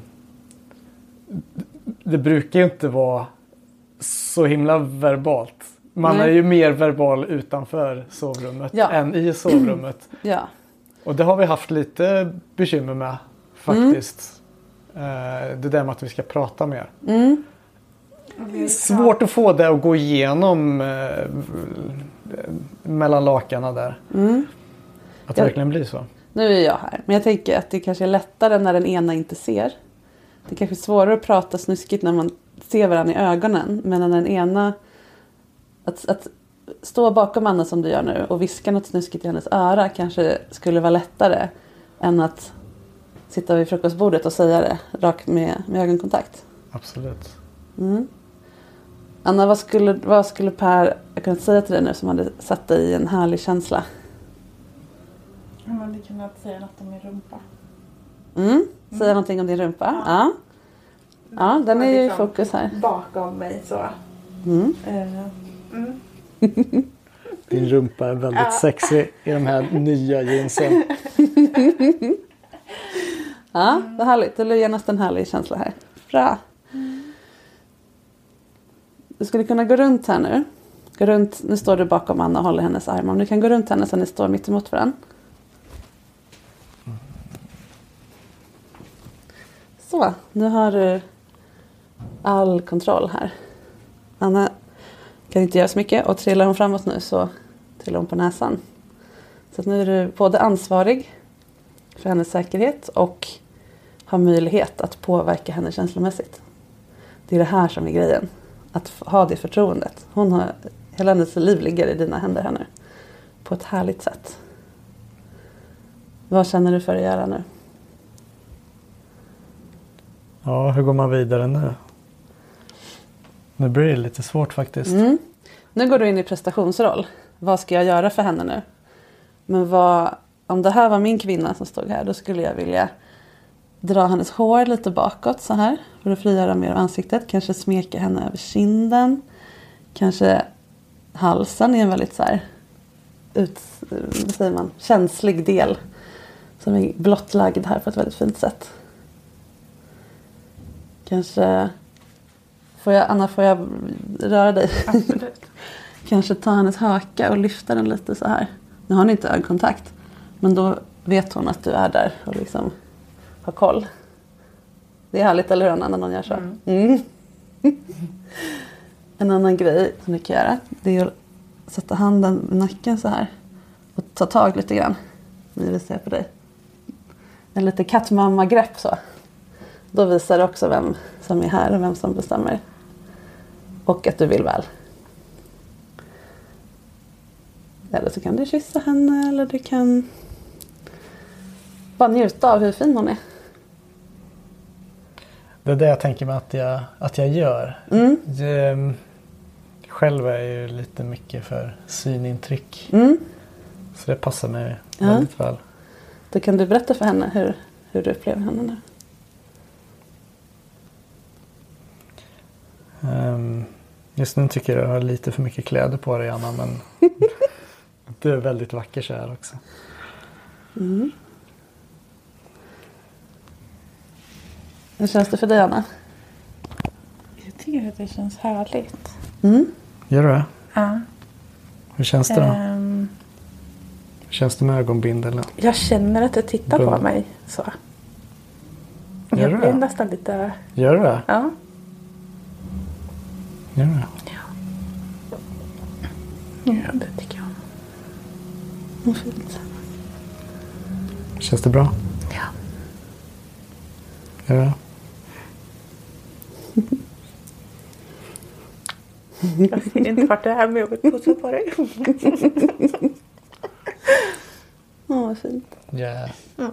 det brukar ju inte vara så himla verbalt. Man Nej. är ju mer verbal utanför sovrummet Ja. än i sovrummet. Ja. Och det har vi haft lite bekymmer med faktiskt. Mm. Det där med att vi ska prata mer. Mm. Svårt att få det att gå igenom eh, mellan lakarna där. Mm. Att det Ja. verkligen blir så. Nu är jag här. Men jag tänker att det kanske är lättare när den ena inte ser. Det kanske är svårare att prata snuskigt när man ser varandra i ögonen. Men när den ena... Att, att stå bakom Anna som du gör nu och viska något snuskigt i hennes öra kanske skulle vara lättare än att sitta vid frukostbordet och säga det rakt med, med ögonkontakt. Absolut. Mm. Anna, vad skulle, vad skulle Per jag kunnat säga till dig nu som hade satt dig i en härlig känsla? Man hade kunnat säga något om min rumpa. Mm. Säga mm. någonting om din rumpa? Ja. Ja, den är ju i fokus här. Bakom mig så. Mm. Uh, mm. Din rumpa är väldigt sexig i de här nya jeansen. Ja, vad härligt. Det blir genast en härlig känsla här. Bra. Du skulle kunna gå runt här nu. Gå runt, nu står du bakom Anna och håller hennes arm. Om du kan gå runt henne så ni står mitt emot varandra. Så, nu har du all kontroll här. Anna kan inte göra så mycket och trillar hon framåt nu så trillar hon på näsan. Så att nu är du både ansvarig för hennes säkerhet och har möjlighet att påverka henne känslomässigt. Det är det här som är grejen. Att ha det förtroendet. Hon har, hela hennes liv ligger i dina händer här nu. på ett härligt sätt. Vad känner du för att göra nu? Ja, hur går man vidare nu? Nu blir det lite svårt faktiskt. Mm. Nu går du in i prestationsroll. Vad ska jag göra för henne nu? Men vad, om det här var min kvinna som stod här, då skulle jag vilja dra hennes hår lite bakåt så här. För att frigöra mer av ansiktet. Kanske smeka henne över kinden. Kanske halsen är en väldigt så här, ut, vad säger man, känslig del. Som är blottlagd här på ett väldigt fint sätt. Kanske, får jag, Anna, får jag röra dig? Absolut. Kanske ta hennes haka och lyfta den lite så här. Nu har ni inte ögonkontakt. Men då vet hon att du är där och liksom har koll. Det är härligt, eller hur, Anna, när någon gör så? Mm. Mm. En annan grej som du kan göra, det är att sätta handen i nacken så här. Och ta tag lite grann. Nu visar jag på dig. En lite kattmamma-grepp så. Då visar det också vem som är här och vem som bestämmer. Och att du vill väl. Eller så kan du kyssa henne. Eller du kan bara njuta av hur fin hon är. Det är det jag tänker mig att jag, att jag gör. Mm. Jag, själv är jag ju lite mycket för synintryck. Mm. Så det passar mig Ja. väldigt väl. Då kan du berätta för henne hur, hur du upplever henne nu. Um, just nu tycker jag att jag har lite för mycket kläder på dig, Anna, men du är väldigt vacker så här också. Mm. Hur känns det för dig, Anna? Jag tycker att det känns härligt. Mm. Gör du det? Ja. Hur känns det då? Um, Hur känns det med ögonbindeln? jag känner att du tittar Bra. på mig så. Gör Jag du blir det? nästan lite... Gör du det? Ja. Gör du det? Ja, det tycker jag. Vad fint. Känns det bra? Ja. Gör det? Jag ser inte vart det här med att pussa på dig. Åh, vad fint. Yeah.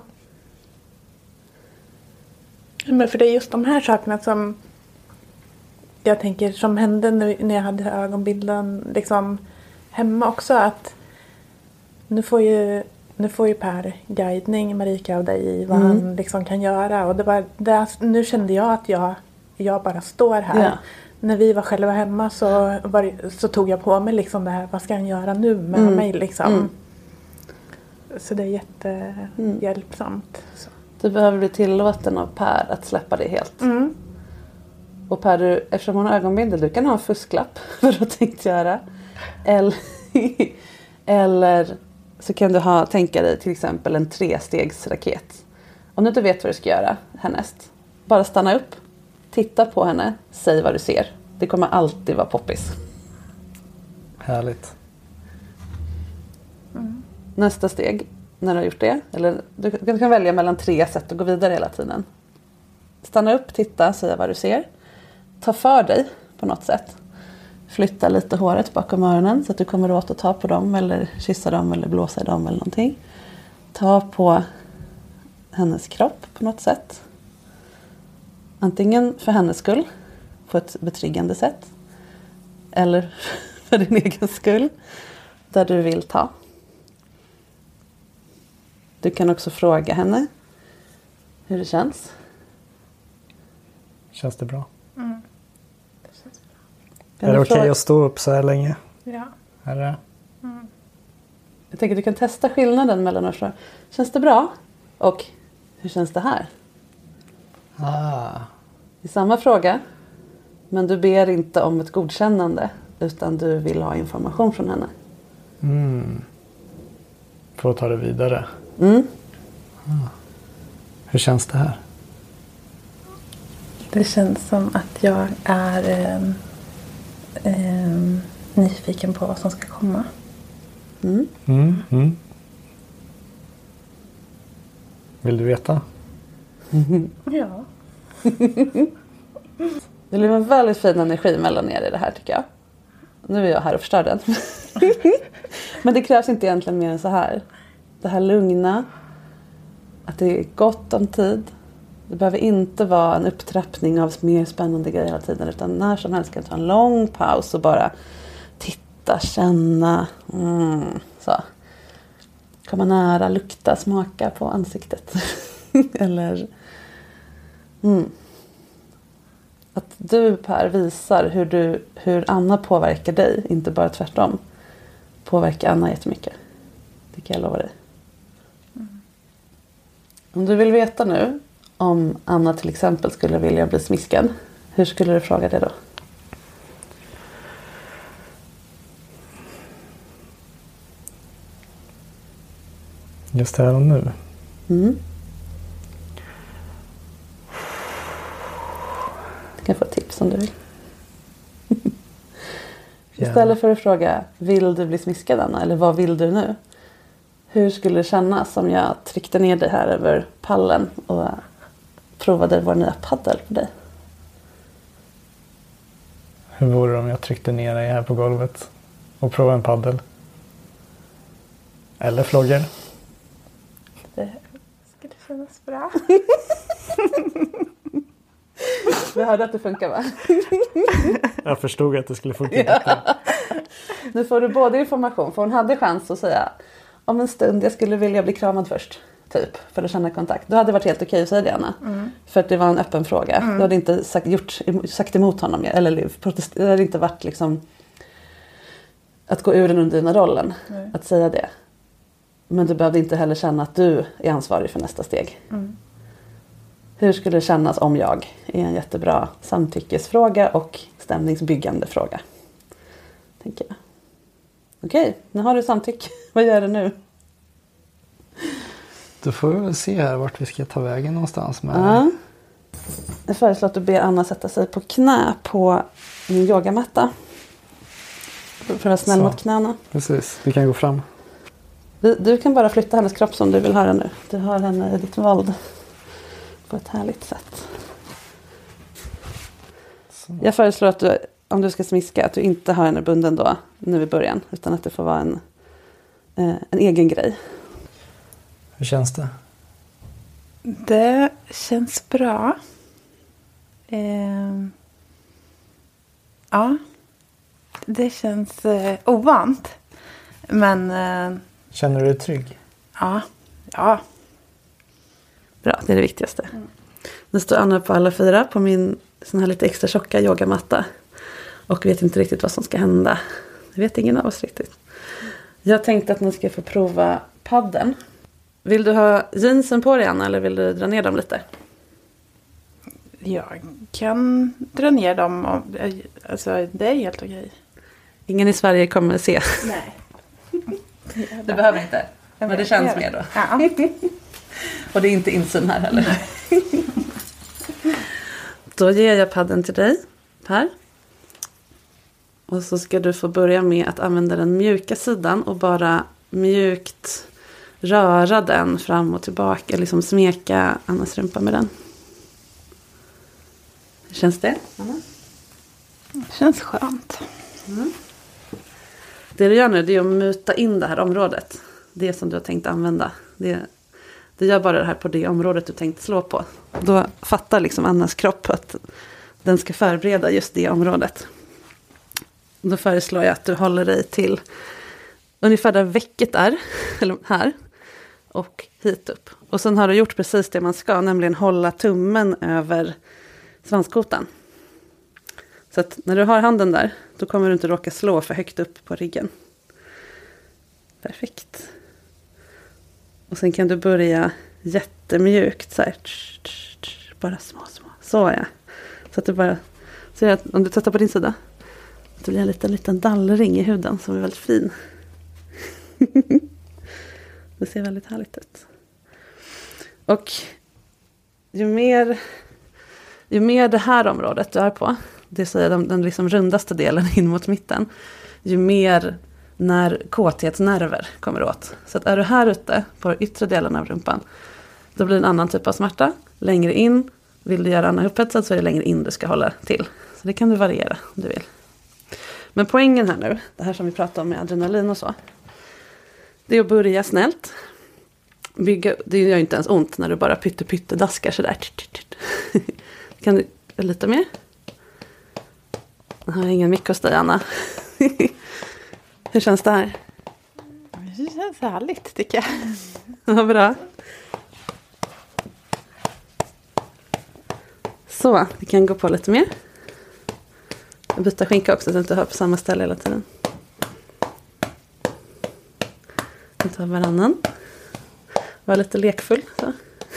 Men för det är just de här sakerna som jag tänker som hände nu när jag hade ögonbilden liksom hemma också, att nu får ju nu får ju Per guidning, Marika, av dig i vad Mm. han liksom kan göra, och det var det, nu kände jag att jag jag bara står här. Ja. När vi var själva hemma så var, så tog jag på mig liksom det här, vad ska han göra nu med Mm. mig liksom. Mm. Så det är jättehjälpsamt. Så. Du behöver bli tillåten av Per att släppa det helt. Mm. Och Per, du, eftersom hon har ögonbindel, du kan ha en fusklapp för att tänkt göra. Eller, eller så kan du ha, tänka dig till exempel en trestegsraket. Om du inte vet vad du ska göra härnäst, bara stanna upp, titta på henne, säg vad du ser. Det kommer alltid vara poppis. Härligt. Mm. Nästa steg, när du har gjort det, eller du kan, du kan välja mellan tre sätt att gå vidare hela tiden. Stanna upp, titta, säga vad du ser. Ta för dig på något sätt. Flytta lite håret bakom öronen så att du kommer åt att ta på dem eller kyssa dem eller blåsa i dem eller någonting. Ta på hennes kropp på något sätt. Antingen för hennes skull på ett betryggande sätt. Eller för din egen skull där du vill ta. Du kan också fråga henne hur det känns. Känns det bra? Mm. Det känns bra. Kan Är det du okej fråga- att stå upp så här länge? Ja. Är det? Jag tänker att du kan testa skillnaden mellan att fråga, känns det bra? Och hur känns det här? Ah. Det är samma fråga. Men du ber inte om ett godkännande. Utan du vill ha information från henne. Mm. För att ta det vidare. Mm. Ah. Hur känns det här? Det känns som att jag är eh, eh, nyfiken på vad som ska komma. Mm. Mm. Mm. Vill du veta? Ja. Det blir en väldigt fin energi mellan er i det här tycker jag. Nu är jag här och förstör den. Men det krävs inte egentligen mer än så här. Det här lugna. Att det är gott om tid. Det behöver inte vara en upptrappning av mer spännande grejer hela tiden. Utan när som helst kan du ta en lång paus och bara titta, känna. Mm, så. Komma nära, lukta, smaka på ansiktet. Eller... Mm. Att du, Per, visar hur, du, hur Anna påverkar dig. Inte bara tvärtom. Påverkar Anna jättemycket. Det kan jag lova dig. Mm. Om du vill veta nu om Anna till exempel skulle vilja bli smiskad. Hur skulle du fråga det då? Just här och nu. Mm. Du kan få ett tips om du vill. Istället för att fråga, vill du bli smiskad, Anna? Eller vad vill du nu? Hur skulle det kännas om jag tryckte ner dig här över pallen och provade vår nya paddel på dig? Hur vore det om jag tryckte ner dig här på golvet och provade en paddel? Eller flogger? Det skulle kännas bra. Vi hörde att det funkar, va? Jag förstod att det skulle funka. Ja. Nu får du både information. För hon hade chans att säga om en stund jag skulle vilja bli kramad först. Typ, för att känna kontakt. Då hade det varit helt okej att säga det, Anna. Mm. För att det var en öppen fråga. Mm. Du hade inte sagt, gjort, sagt emot honom. Eller protest, det hade inte varit liksom att gå ur den undrivna rollen. Mm. Att säga det. Men du behövde inte heller känna att du är ansvarig för nästa steg. Mm. Hur skulle det kännas om jag är en jättebra samtyckesfråga och stämningsbyggande fråga? Tänker jag. Okej, nu har du samtycke. Vad gör du nu? Då får vi väl se här vart vi ska ta vägen någonstans. Med. Ja. Jag föreslår att du ber Anna sätta sig på knä på min yogamatta. För att vara snäll Så. mot knäna. Precis, vi kan gå fram. Du, du kan bara flytta hennes kropp som du vill höra nu. Du har henne i ditt våld. På ett härligt sätt. Så. Jag föreslår att du, om du ska smiska, att du inte har henne bunden då, nu i början. Utan att det får vara en, eh, en egen grej. Hur känns det? Det känns bra. Eh, ja. Det känns eh, ovant. Men... Eh, Känner du dig trygg? Ja. Ja. Bra, det är det viktigaste. Mm. Nu står Anna på alla fyra på min sån här lite extra tjocka yogamatta. Och vet inte riktigt vad som ska hända. Det vet ingen av oss riktigt. Jag tänkte att ni ska få prova padden. Vill du ha jeansen på dig, Anna, eller vill du dra ner dem lite? Jag kan dra ner dem. Och, alltså, det är helt okej. Ingen i Sverige kommer att se. Nej. Du behöver inte. Men det känns mer då. Ja. Och det är inte insyn här heller. Då ger jag padden till dig, Per. Och så ska du få börja med att använda den mjuka sidan och bara mjukt röra den fram och tillbaka. Liksom smeka Annas rumpa med den. Hur känns det, Anna? Det känns skönt. Mm. Det du gör nu, det är att muta in det här området. Det som du har tänkt använda. Det, det gör bara det här på det området du tänkt slå på. Då fattar liksom Annas kropp att den ska förbereda just det området. Då föreslår jag att du håller dig till ungefär där väcket är. Eller här. Och hit upp. Och sen har du gjort precis det man ska. Nämligen hålla tummen över svanskotan. Så att när du har handen där, då kommer du inte råka slå för högt upp på ryggen. Perfekt. Och sen kan du börja jättemjukt så här. Bara små, små. Så ja. Så att du bara, så att om du tittar på din sida, det blir en liten, liten dallring i huden som är väldigt fin. Det ser väldigt härligt ut. Och ju mer, ju mer det här området du är på, det säger den, den liksom rundaste delen in mot mitten, ju mer när kåthetsnerver kommer åt. Så att är du här ute på yttre delen av rumpan, då blir det en annan typ av smärta. Längre in, vill du göra Anna upphetsad så är det längre in du ska hålla till. Så det kan du variera om du vill. Men poängen här nu, det här som vi pratade om med adrenalin och så, det är att börja snällt. Bygga, det gör inte ens ont när du bara pytte pytte daskar sådär. Kan du lite mer? Jag har ingen mick hos dig, Anna. Hur känns det här? Det känns härligt, tycker jag. Vad bra. Så, vi kan gå på lite mer. Jag byter skinka också så att jag inte hör på samma ställe hela tiden. Jag tar varannan. Var lite lekfull. Så.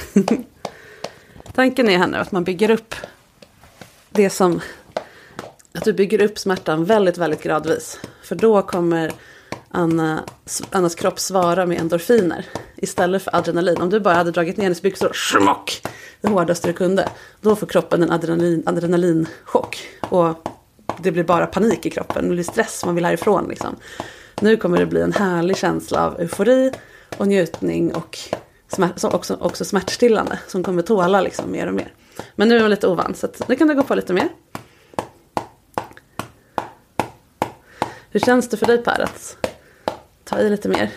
Tanken är här nu att man bygger upp det som... Att du bygger upp smärtan väldigt, väldigt gradvis. För då kommer Anna, Annas kropp svara med endorfiner istället för adrenalin. Om du bara hade dragit ner hennes byxor och smock, det hårdaste du kunde, då får kroppen en adrenalin, adrenalinchock. Och det blir bara panik i kroppen. Det blir stress, man vill härifrån liksom. Nu kommer det bli en härlig känsla av eufori och njutning och smärt, också, också smärtstillande som kommer tåla liksom mer och mer. Men nu är jag lite ovan, så att nu kan du gå på lite mer. Hur känns det för dig, Per, att ta i lite mer?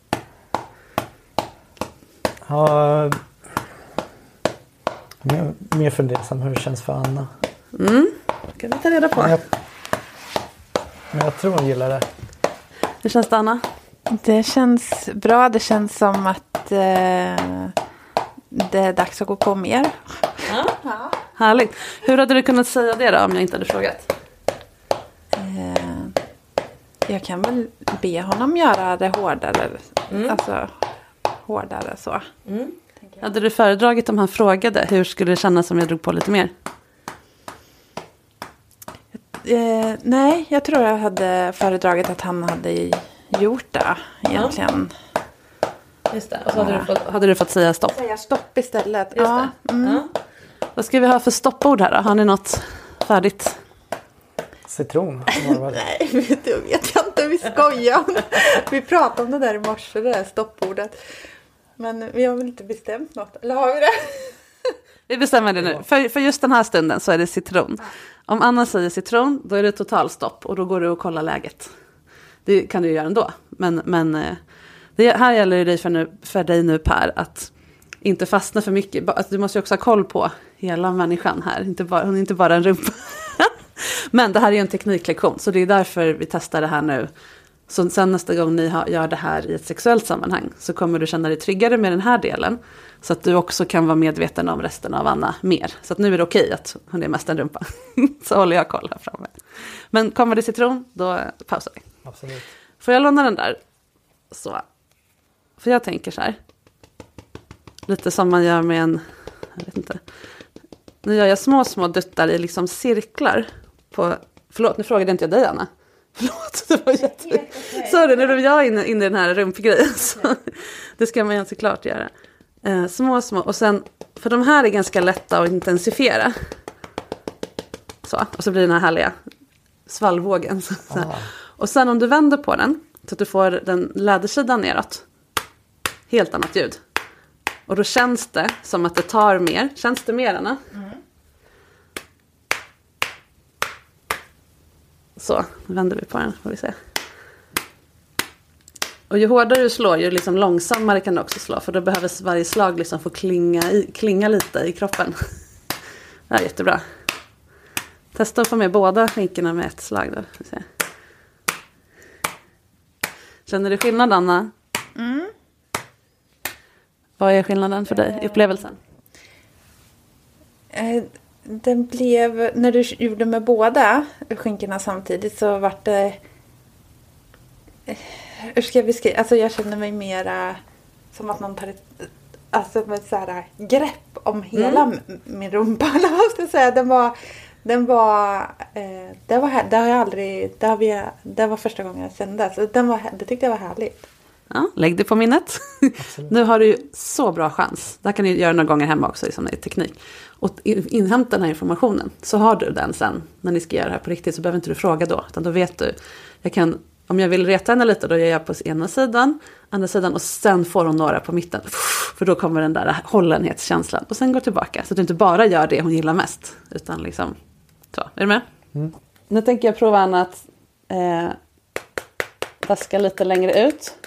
Ja, mer, mer fundersam hur det känns för Anna. Mm, det kan vi ta reda på. Men jag, men jag tror hon gillar det. Hur känns det, Anna? Det känns bra. Det känns som att eh, det är dags att gå på mer. Ja. Ja. Härligt. Hur hade du kunnat säga det då om jag inte hade frågat? Eh, jag kan väl be honom göra det hårdare. Mm. Alltså hårdare så. Mm. Hade du föredragit om han frågade? Hur skulle det kännas om jag drog på lite mer? Eh, nej, jag tror jag hade föredragit att han hade gjort det egentligen. Ja. Just det. Och så hade, du fått, hade du fått säga stopp? Säga stopp istället. Just ja. det. Mm. Ja. Vad ska vi ha för stoppord här då? Har ni något färdigt? Citron. Nej, det vet jag inte. Vi skojar. Vi pratade om det där i morse, det där stoppordet. Men vi har väl inte bestämt något. Eller har vi det? Vi bestämmer det nu. För, för just den här stunden så är det citron. Om Anna säger citron, då är det totalstopp. Och då går du och kollar läget. Det kan du göra ändå. Men, men det här gäller det för, nu, för dig nu, Per, att inte fastna för mycket. Alltså, du måste ju också ha koll på hela människan här. Inte bara, hon är inte bara en rumpa. Men det här är ju en tekniklektion. Så det är därför vi testar det här nu. Så sen nästa gång ni har, gör det här i ett sexuellt sammanhang så kommer du känna dig tryggare med den här delen. Så att du också kan vara medveten om resten av Anna mer. Så att nu är det okej att hon är mest en rumpa. Så håller jag koll här framme. Men kommer det citron, då pausar vi. Absolut. Får jag låna den där? Så. För jag tänker så här. Lite som man gör med en... Jag vet inte. Nu gör jag små, små duttar i liksom cirklar. På, förlåt, nu frågade inte jag dig, Anna. Förlåt, det var jätte... Sorry, nu är jag inne, inne i den här rumpgrejen. Så det ska man ju såklart göra. Eh, små, små. Och sen, för de här är ganska lätta att intensifiera. Så, och så blir den här härliga svallvågen. Så, så. Ah. Och sen om du vänder på den, så att du får den lädersidan neråt. Helt annat ljud. Och då känns det som att det tar mer. Känns det mer, Anna? Mm. Så, nu vänder vi på den, får vi se. Och ju hårdare du slår, ju liksom långsammare kan du också slå. För då behöver varje slag liksom få klinga, i, klinga lite i kroppen. Det här är jättebra. Testa att få med båda skinkorna med ett slag då. Får vi se. Känner du skillnad, Anna? Mm. Vad är skillnaden för dig i upplevelsen? Eh, den blev, när du gjorde med båda skinkorna samtidigt så var det, hur ska jag beskriva, alltså jag känner mig mera som att man tar ett, alltså med så här grepp om hela mm. min rumpa, eller vad ska jag säga. Den var, den var, eh, det var, det har jag aldrig, det har vi, det var första gången jag kände, så den var, det tyckte jag var härligt. Ja, lägg det på minnet. Nu har du ju så bra chans. Det här kan du göra några gånger hemma också i sån här teknik. Och inhämta den här informationen. Så har du den sen. När ni ska göra det här på riktigt så behöver inte du fråga då. Utan då vet du. Jag kan, om jag vill reta henne lite, då gör jag på ena sidan. Andra sidan. Och sen får hon några på mitten. För då kommer den där hållenhetskänslan. Och sen går tillbaka. Så att du inte bara gör det hon gillar mest. Utan liksom. Så, är du med? Mm. Nu tänker jag prova Anna att eh, vaska lite längre ut.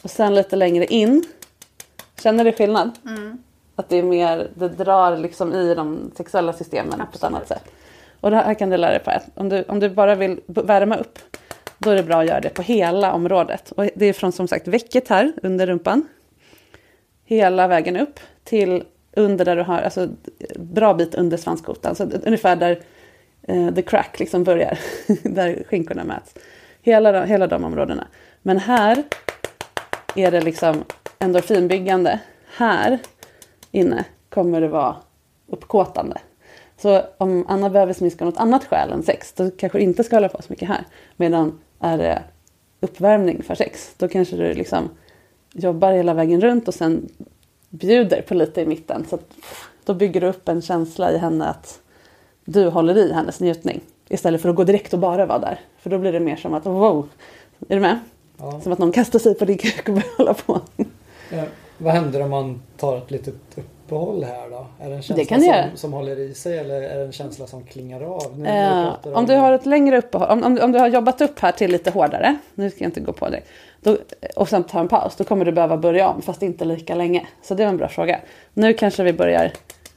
Och sen lite längre in. Känner du skillnad? Mm. Att det är mer, det drar liksom i de sexuella systemen. Absolut. På ett annat sätt. Och det här kan du lära dig på. Om du, om du bara vill värma upp. Då är det bra att göra det på hela området. Och det är från som sagt väcket här under rumpan. Hela vägen upp till under där du har, alltså bra bit under svanskotan. Så ungefär där uh, the crack liksom börjar. Där skinkorna möts. Hela, hela de områdena. Men här är det liksom endorfinbyggande. Här inne kommer det vara uppkåtande. Så om Anna behöver smiska något annat skäl än sex, då kanske du inte ska hålla på så mycket här. Medan är det uppvärmning för sex, då kanske du liksom jobbar hela vägen runt och sen bjuder på lite i mitten. Så att, då bygger du upp en känsla i henne att du håller i hennes njutning. Istället för att gå direkt och bara vara där. För då blir det mer som att, wow, är du med? Ja. Som att någon kastar sig på din kuk och börjar hålla på. Ja. Vad händer om man tar ett litet uppehåll här då? Är det en känsla det kan som, som håller i sig eller är det en känsla som klingar av? Nu, eh, om, om du har ett längre uppehåll, om, om, om du har jobbat upp här till lite hårdare, nu ska jag inte gå på det, då, och sen tar en paus, då kommer du behöva börja om fast inte lika länge. Så det är en bra fråga. Nu kanske vi börjar.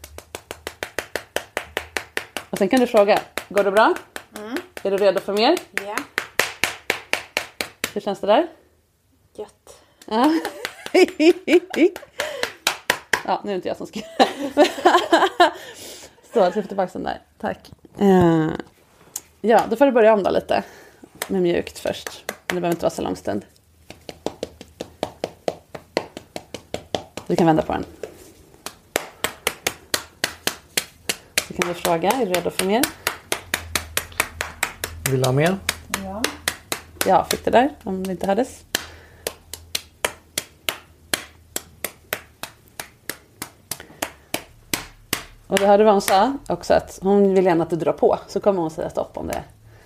Och sen kan du fråga, går det bra? Mm. Är du redo för mer? Ja. Yeah. Hur känns det där? Gött. Ja. Ja, nu är det inte jag som ska. Så, jag lyfter tillbaka den där. Tack. Uh, ja, då får du börja om då lite. Med mjukt först. Men det behöver inte vara så lång stund. Du kan vända på den. Så kan du fråga, är du redo för mer? Vill du ha mer? Ja. Ja, fick det där om det inte hades. Och det hörde vad hon sa också, att hon vill gärna att du drar på. Så kommer hon säga stopp om det.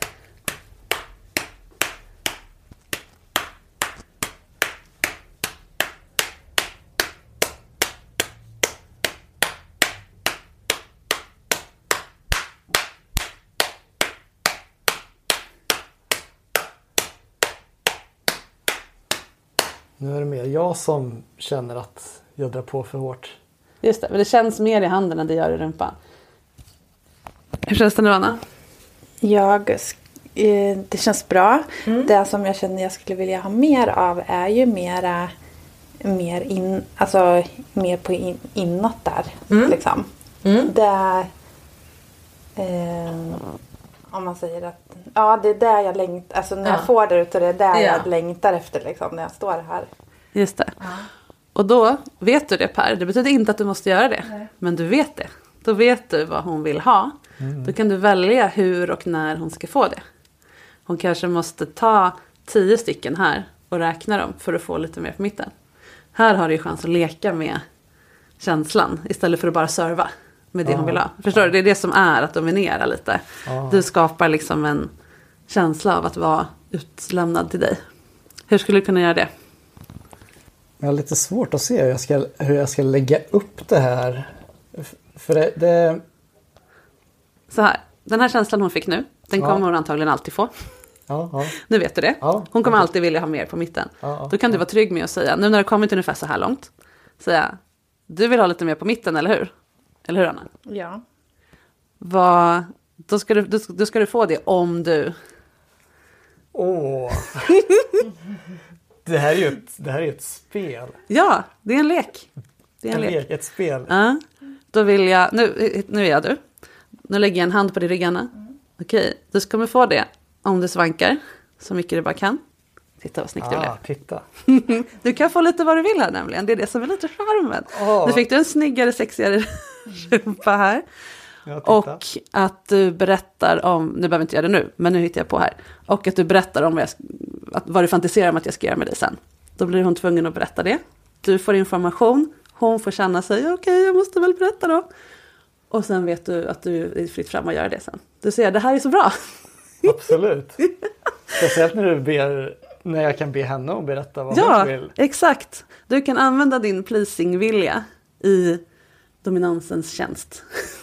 Nu är det mer jag som känner att jag drar på för hårt. Just det, men det känns mer i handen än det gör i rumpan. Hur känns det nu, Anna? Jag, eh, det känns bra. Mm. Det som jag känner jag skulle vilja ha mer av är ju mera, mer in, alltså mer på in, inåt där. Mm. Liksom. Mm. Det, eh, om man säger att ja, det är där jag längtar, alltså när ja. jag får det ute, det är där ja. jag längtar efter liksom, när jag står här. Just det. Ja. Och då vet du det, Per. Det betyder inte att du måste göra det. Nej. Men du vet det. Då vet du vad hon vill ha. Mm. Då kan du välja hur och när hon ska få det. Hon kanske måste ta tio stycken här och räkna dem för att få lite mer på mitten. Här har du ju chans att leka med känslan istället för att bara serva med det ja. hon vill ha. Förstår ja. du? Det är det som är att dominera lite. Ja. Du skapar liksom en känsla av att vara utlämnad till dig. Hur skulle du kunna göra det? Jag har lite svårt att se hur jag ska, hur jag ska lägga upp det här. För det, det... Så här, den här känslan hon fick nu, den kommer ja. hon antagligen alltid få. Ja, ja. Nu vet du det. Ja, hon kommer okay. alltid vilja ha mer på mitten. Ja, ja, Då kan ja. du vara trygg med att säga, nu när det kommit ungefär så här långt, säga, du vill ha lite mer på mitten, eller hur? Eller hur, Anna? Ja. Vad, då, ska du, då, då ska du få det om du... Åh... Det här är ju ett, det här är ett spel. Ja, det är en lek. Det är en, en lek. lek. Ett spel. Ja, då vill jag... Nu, nu är jag du. Nu lägger jag en hand på din ryggarna. Mm. Okej, du kommer få det om du svankar. Så mycket du bara kan. Titta vad snyggt ah, det blev. Titta. Du kan få lite vad du vill här nämligen. Det är det som är lite charmen. Oh. Nu fick du en snyggare, sexigare rumpa här. Ja, och att du berättar om, nu behöver jag inte göra det nu, men nu hittar jag på här. Och att du berättar om vad, jag, att, vad du fantiserar om att jag ska göra med dig sen. Då blir hon tvungen att berätta det. Du får information, hon får känna sig, okej okay, jag måste väl berätta då. Och sen vet du att du är fritt fram att göra det sen. Du säger, det här är så bra. Absolut. Speciellt när du ber, när jag kan be henne att berätta vad ja, hon vill. Ja, exakt. Du kan använda din pleasing-vilja i dominansens tjänst.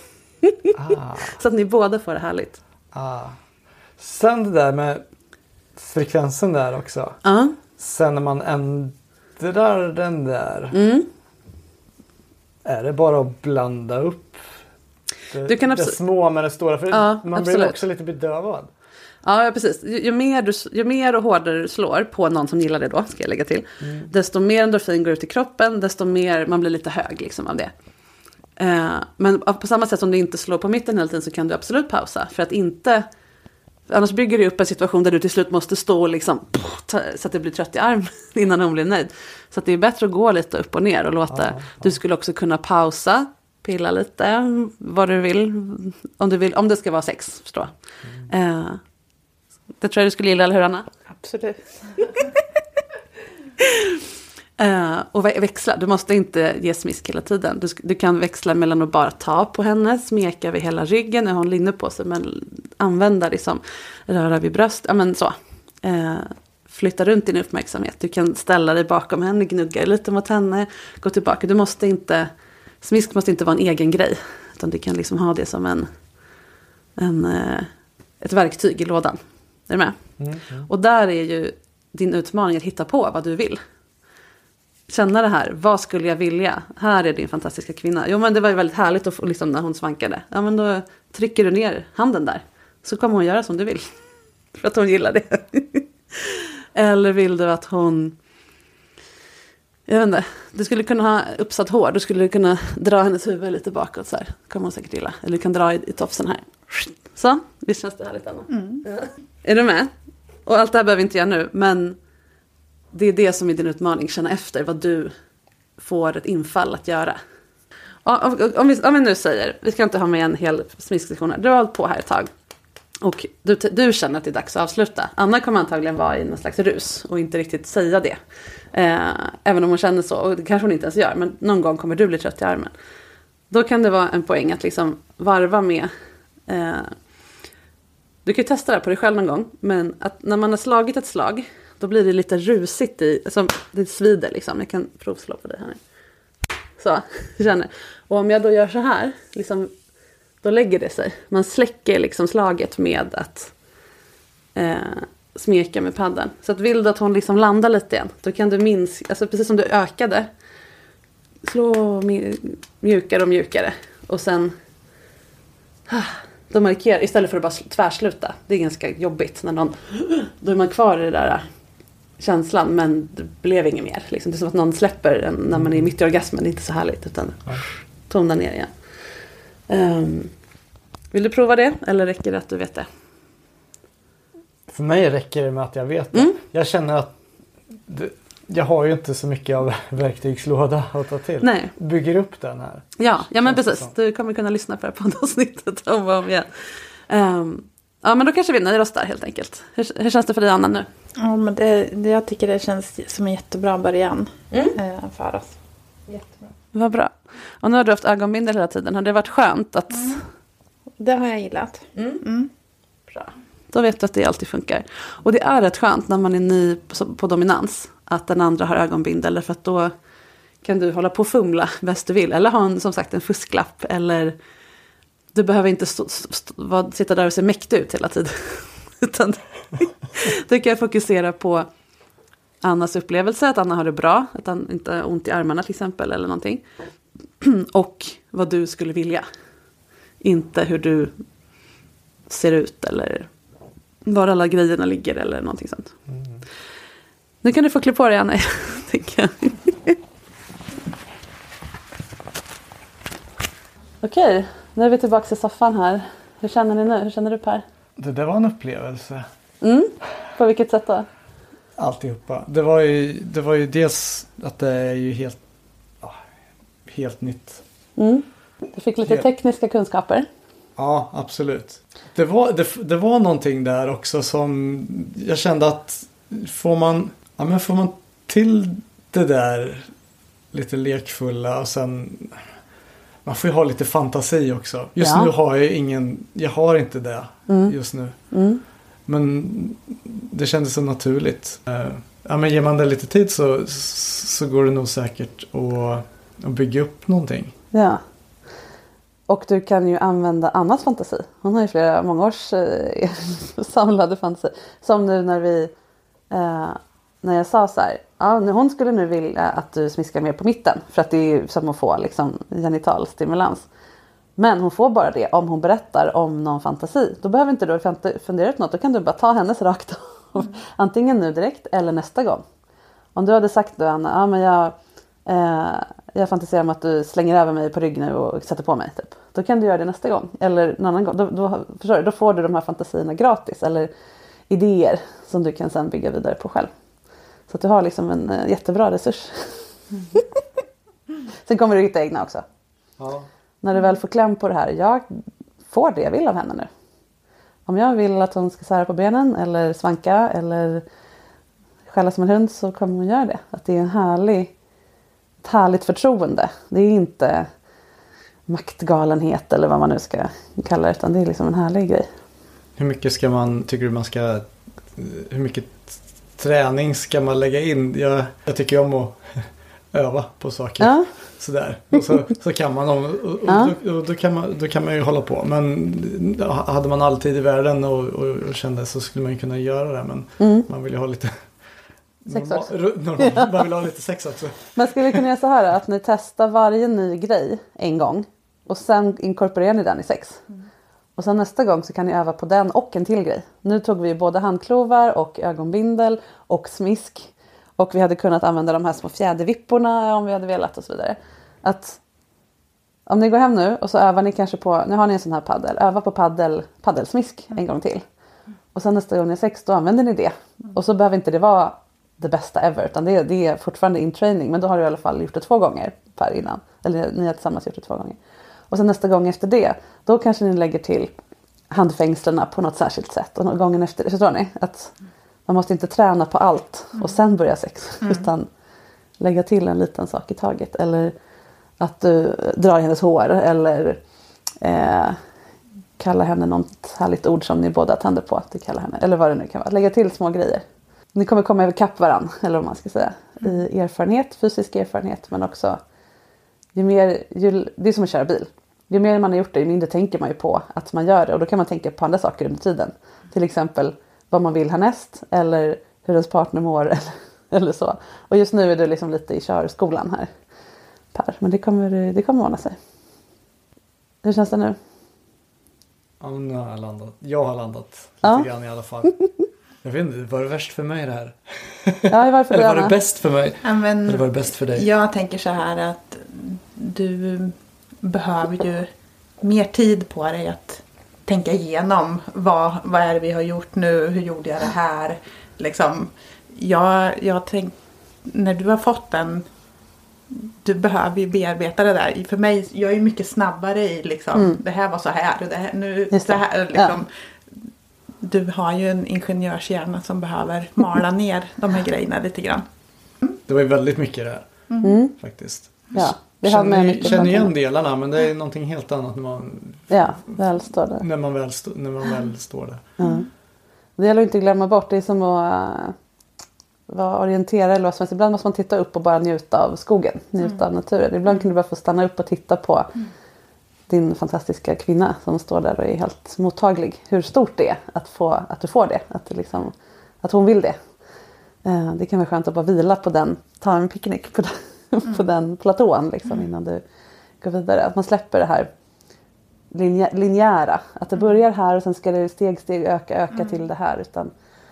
Ah. Så att ni båda får det härligt. Ah. Sen det där med frekvensen där också. Uh. Sen när man en, vittrar den där. Mm. Är det bara att blanda upp det, Du kan det abs- små med det stora? För Ja, man absolut. blir också lite bedövad. Ja, precis. Ju, ju, mer du, ju mer och hårdare du slår på någon som gillar det då, ska jag lägga till. Mm. Desto mer endorfin går ut i kroppen, desto mer man blir lite hög liksom av det. Eh, men på samma sätt som du inte slår på mitten hela tiden så kan du absolut pausa. För att inte... Annars bygger du upp en situation där du till slut måste stå liksom, ta, så att det blir trött i arm innan hon blir nöjd. Så att det är bättre att gå lite upp och ner och låta... Ja, ja. Du skulle också kunna pausa, pilla lite, vad du vill. Om, du vill, om det ska vara sex, förstå. Mm. Eh, det tror jag du skulle gilla, eller hur Anna? Absolut. uh, och växla, du måste inte ge smisk hela tiden. Du, du kan växla mellan att bara ta på henne, smeka över hela ryggen när hon linne på sig. Men använda liksom, röra vid bröst, ja men så. Uh, flytta runt din uppmärksamhet. Du kan ställa dig bakom henne, gnugga lite mot henne, gå tillbaka. Du måste inte, smisk måste inte vara en egen grej. Utan du kan liksom ha det som en, en, uh, ett verktyg i lådan. Är du med? Mm, mm. Och där är ju din utmaning att hitta på vad du vill. Känna det här. Vad skulle jag vilja? Här är din fantastiska kvinna. Jo, men det var ju väldigt härligt att få, liksom, när hon svankade. Ja, men då trycker du ner handen där. Så kommer hon göra som du vill. För att hon gillar det. Eller vill du att hon... Jag vet inte. Du skulle kunna ha uppsatt hår. Du skulle kunna dra hennes huvud lite bakåt så här. Kommer hon säkert gilla. Eller du kan dra i, i tofsen här. Så, visst känns det härligt, Anna? Mm. Ja. Är du med? Och allt det här behöver vi inte göra nu, men det är det som är din utmaning. Känna efter vad du får ett infall att göra. Om, om, vi, om vi nu säger, vi ska inte ha med en hel smisksektion här. Du har hållit på här ett tag. Och du, du känner att det är dags att avsluta. Anna kommer antagligen vara i någon slags rus och inte riktigt säga det. Eh, även om hon känner så, och det kanske hon inte ens gör. Men någon gång kommer du bli trött i armen. Då kan det vara en poäng att liksom varva med... Eh, du kan ju testa det på dig själv någon gång. Men att när man har slagit ett slag, då blir det lite rusigt i... Alltså, det svider liksom. Jag kan provslå på dig här nu. Så, jag känner. Och om jag då gör så här, liksom, då lägger det sig. Man släcker liksom slaget med att eh, smeka med padden. Så att vill du att hon liksom landar lite igen, då kan du minska... Alltså precis som du ökade, slå mjukare och mjukare. Och sen... Då markerar, istället för att bara tvärsluta. Det är ganska jobbigt när någon... Då är man kvar i det där känslan, men det blev inget mer. Liksom. Det är som att någon släpper en, när man är mitt i orgasmen. Det är inte så härligt, utan tona ner igen. Um, vill du prova det, eller räcker det att du vet det? För mig räcker det med att jag vet det. Mm. Jag känner att det, jag har ju inte så mycket av verktygslåda att ta till. Nej. Bygger upp den här. Ja, ja men precis. Du kommer kunna lyssna på det här poddavsnittet om och om igen. Um, ja, men då kanske vi nöjer oss där helt enkelt. Hur, hur känns det för dig, Anna, nu? Ja, men det, det, jag tycker det känns som en jättebra början mm. eh, för oss. Jättebra. Vad bra. Och nu har du haft ögonbindel hela tiden. Har det varit skönt att... Mm. Det har jag gillat. Mm. Mm. Bra. Då vet du att det alltid funkar. Och det är rätt skönt när man är ny på, på dominans. Att den andra har ögonbindel. För att då kan du hålla på och fumla bäst du vill. Eller ha en, som sagt, en fusklapp. Eller du behöver inte stå, stå, sitta där och se mäktig ut hela tiden. Utan du kan fokusera på Annas upplevelse. Att Anna har det bra. Att han inte har ont i armarna till exempel. Eller någonting. Och vad du skulle vilja. Inte hur du ser ut. Eller var alla grejerna ligger. Eller någonting sånt. Mm. Nu kan du få klä på dig, Anna. Tänker jag. Okej, nu är vi tillbaka i soffan här. Hur känner ni nu? Hur känner du, Per? Det där var en upplevelse. Mm. På vilket sätt då? Alltihopa. Det var ju, det var ju dels att det är ju helt, ja, helt nytt. Mm. Du fick lite helt... tekniska kunskaper. Ja, absolut. Det var, det, det var någonting där också som jag kände att får man, ja, men får man till det där lite lekfulla och sen... Man får ju ha lite fantasi också. Just ja. nu har jag ingen... Jag har inte det mm. just nu. Mm. Men det kändes så naturligt. Ja, men ger man det lite tid så, så går det nog säkert att, att bygga upp någonting. Ja. Och du kan ju använda Annas fantasi. Hon har ju flera många års eh, samlade fantasi. Som nu när vi... Eh, när jag sa så här, ja, hon skulle nu vilja att du smiskar mer på mitten. För att det är som att få liksom, genital stimulans. Men hon får bara det om hon berättar om någon fantasi. Då behöver inte du fundera ut något. Då kan du bara ta hennes rakt av. Mm. Antingen nu direkt eller nästa gång. Om du hade sagt då, Anna, ja, men jag, eh, jag fantiserar om att du slänger över mig på rygg nu och sätter på mig. Typ. Då kan du göra det nästa gång. Eller någon annan gång. Då, då, förstår du, då får du de här fantasierna gratis. Eller idéer som du kan sen bygga vidare på själv. Så att du har liksom en eh, jättebra resurs. Mm. Sen kommer du hitta egna också. Ja. När du väl får kläm på det här. Jag får det jag vill av henne nu. Om jag vill att hon ska sära på benen. Eller svanka. Eller skälla som en hund. Så kommer hon göra det. Att det är en härlig, ett härligt förtroende. Det är inte maktgalenhet. Eller vad man nu ska kalla det. Utan det är liksom en härlig grej. Hur mycket ska man, tycker du man ska, hur mycket träning ska man lägga in? Jag, jag tycker om att öva på saker. Ja. Sådär. Och så, så kan man, och, och, ja. då, då, då, kan man, då kan man ju hålla på. Men hade man alltid i världen och, och, och kände så skulle man ju kunna göra det. Men mm. man vill ju ha lite sex normal, också. Normal, man vill ha lite sex också. Man skulle kunna göra så här att ni testar varje ny grej en gång. Och sen inkorporerar ni den i sex. Mm. Och sen nästa gång så kan ni öva på den och en till grej. Nu tog vi både handklovar och ögonbindel och smisk. Och vi hade kunnat använda de här små fjädervipporna om vi hade velat och så vidare. Att om ni går hem nu och så övar ni kanske på, nu har ni en sån här paddel. Öva på paddel, paddelsmisk en gång till. Och sen nästa gång ni är sex då använder ni det. Och så behöver inte det vara det bästa ever. Utan det, det är fortfarande in training. Men då har du i alla fall gjort det två gånger per innan. Eller ni har tillsammans gjort det två gånger. Och sen nästa gång efter det, då kanske ni lägger till handfängslarna på något särskilt sätt. Och gången efter, förstår ni? Att man måste inte träna på allt och sen börja sex. Mm. Utan lägga till en liten sak i taget. Eller att du drar hennes hår. Eller eh, kalla henne något härligt ord som ni båda tänder på att du kallar henne. Eller vad det nu kan vara. Lägga till små grejer. Ni kommer komma över kapp varann, eller vad man ska säga. I erfarenhet, fysisk erfarenhet, men också ju mer, ju, det är som att köra bil. Ju mer man har gjort det, ju mindre tänker man ju på att man gör det. Och då kan man tänka på andra saker under tiden. Till exempel vad man vill härnäst, eller hur ens partner mår, eller, eller så. Och just nu är du liksom lite i körskolan här, Per. Men det kommer, det kommer ordna sig. Hur känns det nu? Ja, nu har jag landat. Jag har landat lite ja. grann i alla fall. Jag vet inte, var det värst för mig det här? Ja, varför Eller var det bäst för mig? Ja, men eller var det bäst för dig? Jag tänker så här att du behöver ju mer tid på dig att tänka igenom vad, vad är det vi har gjort nu, hur gjorde jag det här? Liksom, jag, jag tänk, när du har fått den, du behöver ju bearbeta det där. För mig, jag är mycket snabbare i liksom, mm. det här var så här och det här, nu Just det här liksom. Ja. Du har ju en ingenjörshjärna som behöver mala ner de här grejerna lite grann. Mm. Det var ju väldigt mycket där. Mm. Faktiskt. Ja, vi känner, mycket känner igen delarna, men det är någonting helt annat när man, ja, väl står där. När man väl, stå, när man väl står där. Mm. Det gäller inte att glömma bort. Det är som att uh, vara orienterad. Eller vad som helst. Ibland måste man titta upp och bara njuta av skogen. Njuta mm. av naturen. Ibland kan du bara få stanna upp och titta på mm. din fantastiska kvinna som står där och är helt mottaglig. Hur stort det är att, få, att du får det. Att, det liksom, att hon vill det. Uh, det kan vara skönt att bara vila på den. Ta en picknick på den, mm. på den platån liksom, mm. innan du går vidare. Att man släpper det här linjä, linjära. Att det börjar här och sen ska det steg steg öka öka mm. till det här. Utan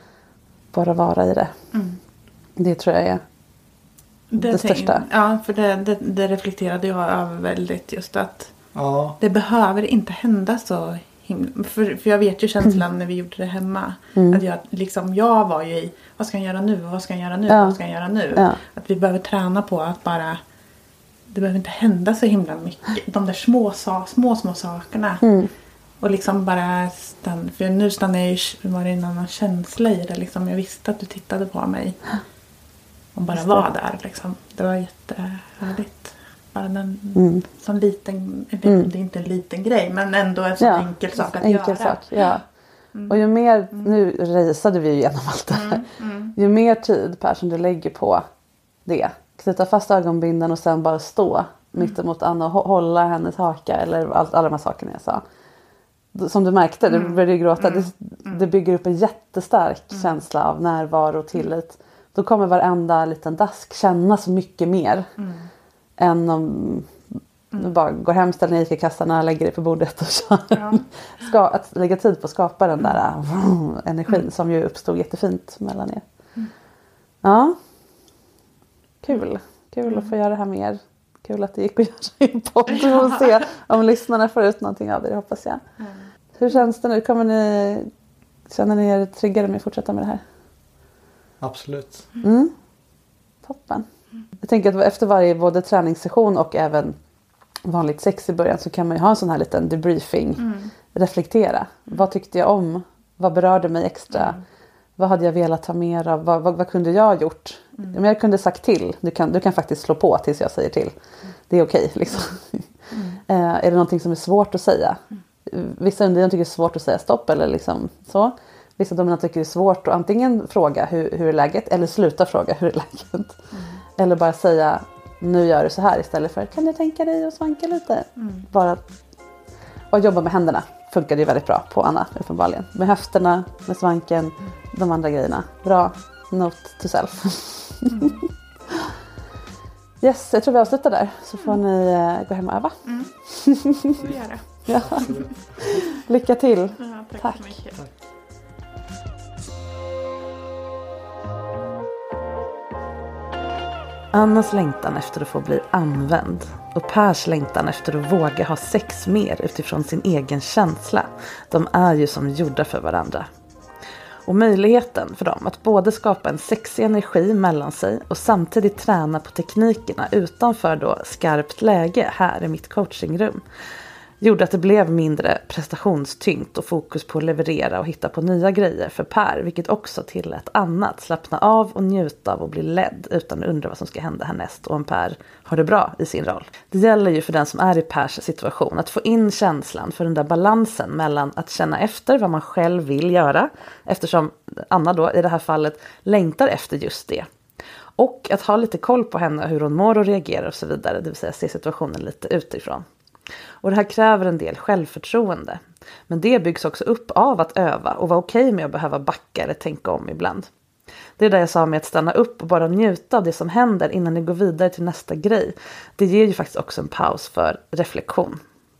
bara vara i det. Mm. Det tror jag är det, det största. Tänk, ja, för det, det, det reflekterade jag över väldigt. Just att ja. det behöver inte hända så himla. För, för jag vet ju känslan mm. när vi gjorde det hemma. Mm. Att jag, liksom, jag var ju i, vad ska jag göra nu? Vad ska jag göra nu? Ja. Vad ska jag göra nu? Ja. Att vi behöver träna på att bara, det behöver inte hända så himla mycket. De där små, små, små sakerna. Mm. Och liksom bara stann, för nu stannar jag ju, var det en annan känsla i det liksom. Jag visste att du tittade på mig. Och bara var där liksom. Det var jättehärligt. Bara en mm. sån liten, mm. det är inte en liten grej, men ändå en sån ja, enkel sak att enkel göra. Sak, ja. Mm. Och ju mer, nu resade vi ju igenom allt det här. Mm. Mm. Ju mer tid, Per, som du lägger på det. Knyta fast ögonbinden och sen bara stå mm. mittemot Anna och hålla hennes haka. Eller allt, alla de här sakerna jag sa. Som du märkte, du började ju gråta. Mm. Det, det bygger upp en jättestark mm. känsla av närvaro och tillit då kommer varenda liten dask kännas mycket mer. Mm. Än om mm. du bara går hem, ställer ner ICA-kassarna, lägger det på bordet och kör. Ja. Ska, att lägga tid på att skapa den där vroom, energin mm. som ju uppstod jättefint mellan er. Mm. Ja. Kul. Kul mm. att få göra det här mer. Kul att det gick att göra en podd. Vi får se om lyssnarna får ut någonting av det, hoppas jag. Mm. Hur känns det nu? Kommer ni, känner ni er triggade med att fortsätta med det här? Absolut. Mm. Toppen. Mm. Jag tänker att efter varje både träningssession och även vanligt sex i början så kan man ju ha en sån här liten debriefing. Mm. Reflektera. Mm. Vad tyckte jag om? Vad berörde mig extra? Mm. Vad hade jag velat ha mer av? Vad, vad, vad kunde jag ha gjort? Mm. Om jag kunde sagt till. Du kan, du kan faktiskt slå på tills jag säger till. Mm. Det är okej. Liksom. Mm. äh, är det någonting som är svårt att säga? Mm. Vissa undergivare tycker det är svårt att säga stopp. Eller liksom så. Vissa dominanter tycker det är svårt att antingen fråga hur, hur är läget. Eller sluta fråga hur är läget. Mm. Eller bara säga nu gör du så här istället för kan du tänka dig och svanka lite. Mm. Bara och jobba med händerna. Funkar det väldigt bra på Anna uppenbarligen. Med höfterna, med svanken, mm. de andra grejerna. Bra note to self. Mm. Yes, jag tror vi avslutar där. Så får mm. ni uh, gå hem och öva. Mm. Så gör det. Ja. Lycka till. Ja, tack, tack så mycket. Tack. Annas längtan efter att få bli använd och Pers längtan efter att våga ha sex mer utifrån sin egen känsla. De är ju som gjorda för varandra. Och möjligheten för dem att både skapa en sexig energi mellan sig och samtidigt träna på teknikerna utanför då skarpt läge här i mitt coachingrum gjorde att det blev mindre prestationstyngt och fokus på att leverera och hitta på nya grejer för Per, vilket också tillät annat slappna av och njuta av och bli ledd utan att undra vad som ska hända härnäst och om Per har det bra i sin roll. Det gäller ju för den som är i Pers situation att få in känslan för den där balansen mellan att känna efter vad man själv vill göra, eftersom Anna då i det här fallet längtar efter just det. Och att ha lite koll på henne, hur hon mår och reagerar och så vidare, det vill säga se situationen lite utifrån. Och det här kräver en del självförtroende. Men det byggs också upp av att öva och vara okej med att behöva backa eller tänka om ibland. Det är där jag sa med att stanna upp och bara njuta av det som händer innan ni går vidare till nästa grej. Det ger ju faktiskt också en paus för reflektion.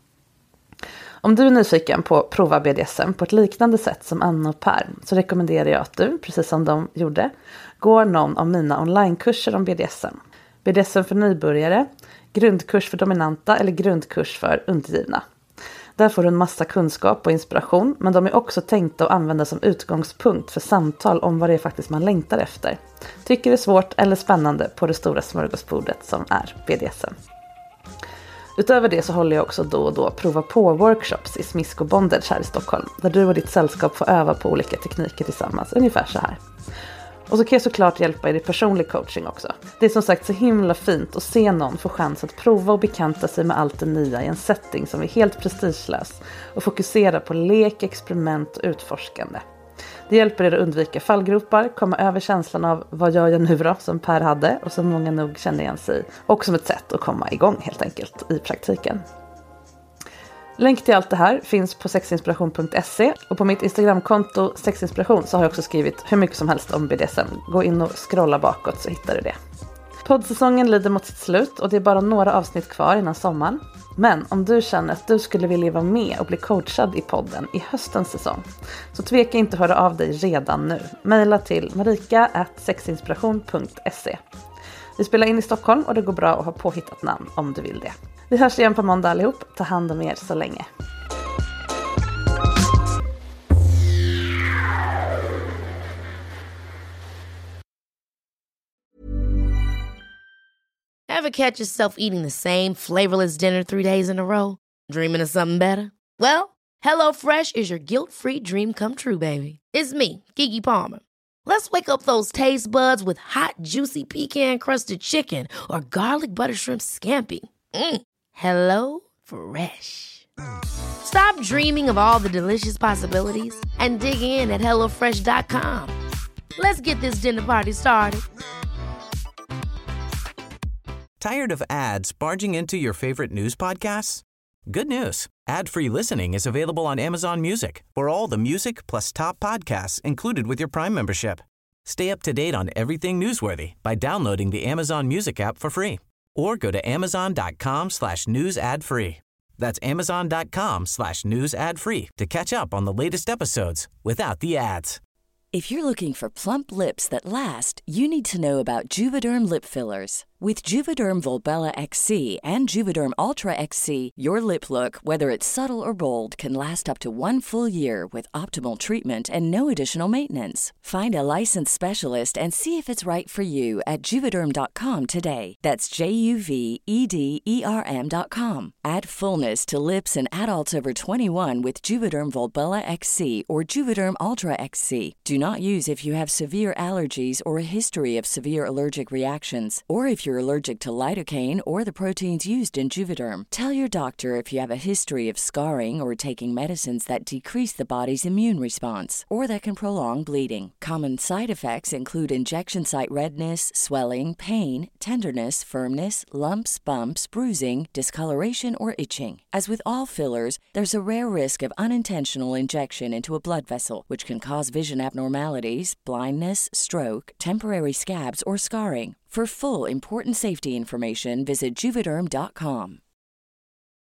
Om du är nyfiken på att prova B D S M på ett liknande sätt som Anna och Per så rekommenderar jag att du, precis som de gjorde, går någon av mina onlinekurser om B D S M. B D S M för nybörjare, grundkurs för dominanta eller grundkurs för undergivna. Där får du en massa kunskap och inspiration, men de är också tänkta att använda som utgångspunkt för samtal om vad det är faktiskt man längtar efter. Tycker det är svårt eller spännande på det stora smörgåsbordet som är B D S M. Utöver det så håller jag också då och då prova på workshops i smisk och bondage här i Stockholm, där du och ditt sällskap får öva på olika tekniker tillsammans, ungefär så här. Och så kan jag såklart hjälpa er i personlig coaching också. Det är som sagt så himla fint att se någon få chans att prova och bekanta sig med allt det nya i en setting som är helt prestigelös och fokusera på lek, experiment och utforskande. Det hjälper er att undvika fallgropar, komma över känslan av vad gör jag nu då, som Per hade och som många nog känner igen sig i. Och som ett sätt att komma igång helt enkelt i praktiken. Länk till allt det här finns på sexinspiration punkt se och på mitt Instagramkonto sexinspiration så har jag också skrivit hur mycket som helst om B D S M. Gå in och scrolla bakåt så hittar du det. Poddsäsongen lider mot sitt slut och det är bara några avsnitt kvar innan sommaren. Men om du känner att du skulle vilja vara med och bli coachad i podden i höstens säsong så tveka inte att höra av dig redan nu. Maila till marika at sexinspiration punkt se. Vi spelar in i Stockholm och det går bra att ha påhittat namn om du vill det. Vi hörs igen på måndag allihop. Ta hand om er så länge. Ever catch yourself eating the same flavorless dinner three days in a row? Dreaming of something better? Well, HelloFresh is your guilt-free dream come true, baby. It's me, Keke Palmer. Let's wake up those taste buds with hot, juicy pecan-crusted chicken or garlic butter shrimp scampi. Mm. Hello Fresh. Stop dreaming of all the delicious possibilities and dig in at hello fresh dot com. Let's get this dinner party started. Tired of ads barging into your favorite news podcasts? Good news. Ad-free listening is available on Amazon Music for all the music plus top podcasts included with your Prime membership. Stay up to date on everything newsworthy by downloading the Amazon Music app for free or go to amazon.com slash news ad free. That's amazon.com slash news ad free to catch up on the latest episodes without the ads. If you're looking for plump lips that last, you need to know about Juvederm lip fillers. With Juvederm Volbella X C and Juvederm Ultra X C, your lip look, whether it's subtle or bold, can last up to one full year with optimal treatment and no additional maintenance. Find a licensed specialist and see if it's right for you at Juvederm dot com today. That's J U V E D E R M dot com. Add fullness to lips in adults over twenty-one with Juvederm Volbella X C or Juvederm Ultra X C. Do not use if you have severe allergies or a history of severe allergic reactions, or if you're allergic to lidocaine or the proteins used in Juvederm. Tell your doctor if you have a history of scarring or taking medicines that decrease the body's immune response or that can prolong bleeding. Common side effects include injection site redness, swelling, pain, tenderness, firmness, lumps, bumps, bruising, discoloration, or itching. As with all fillers, there's a rare risk of unintentional injection into a blood vessel, which can cause vision abnormalities, blindness, stroke, temporary scabs, or scarring. For full, important safety information, visit Juvederm dot com.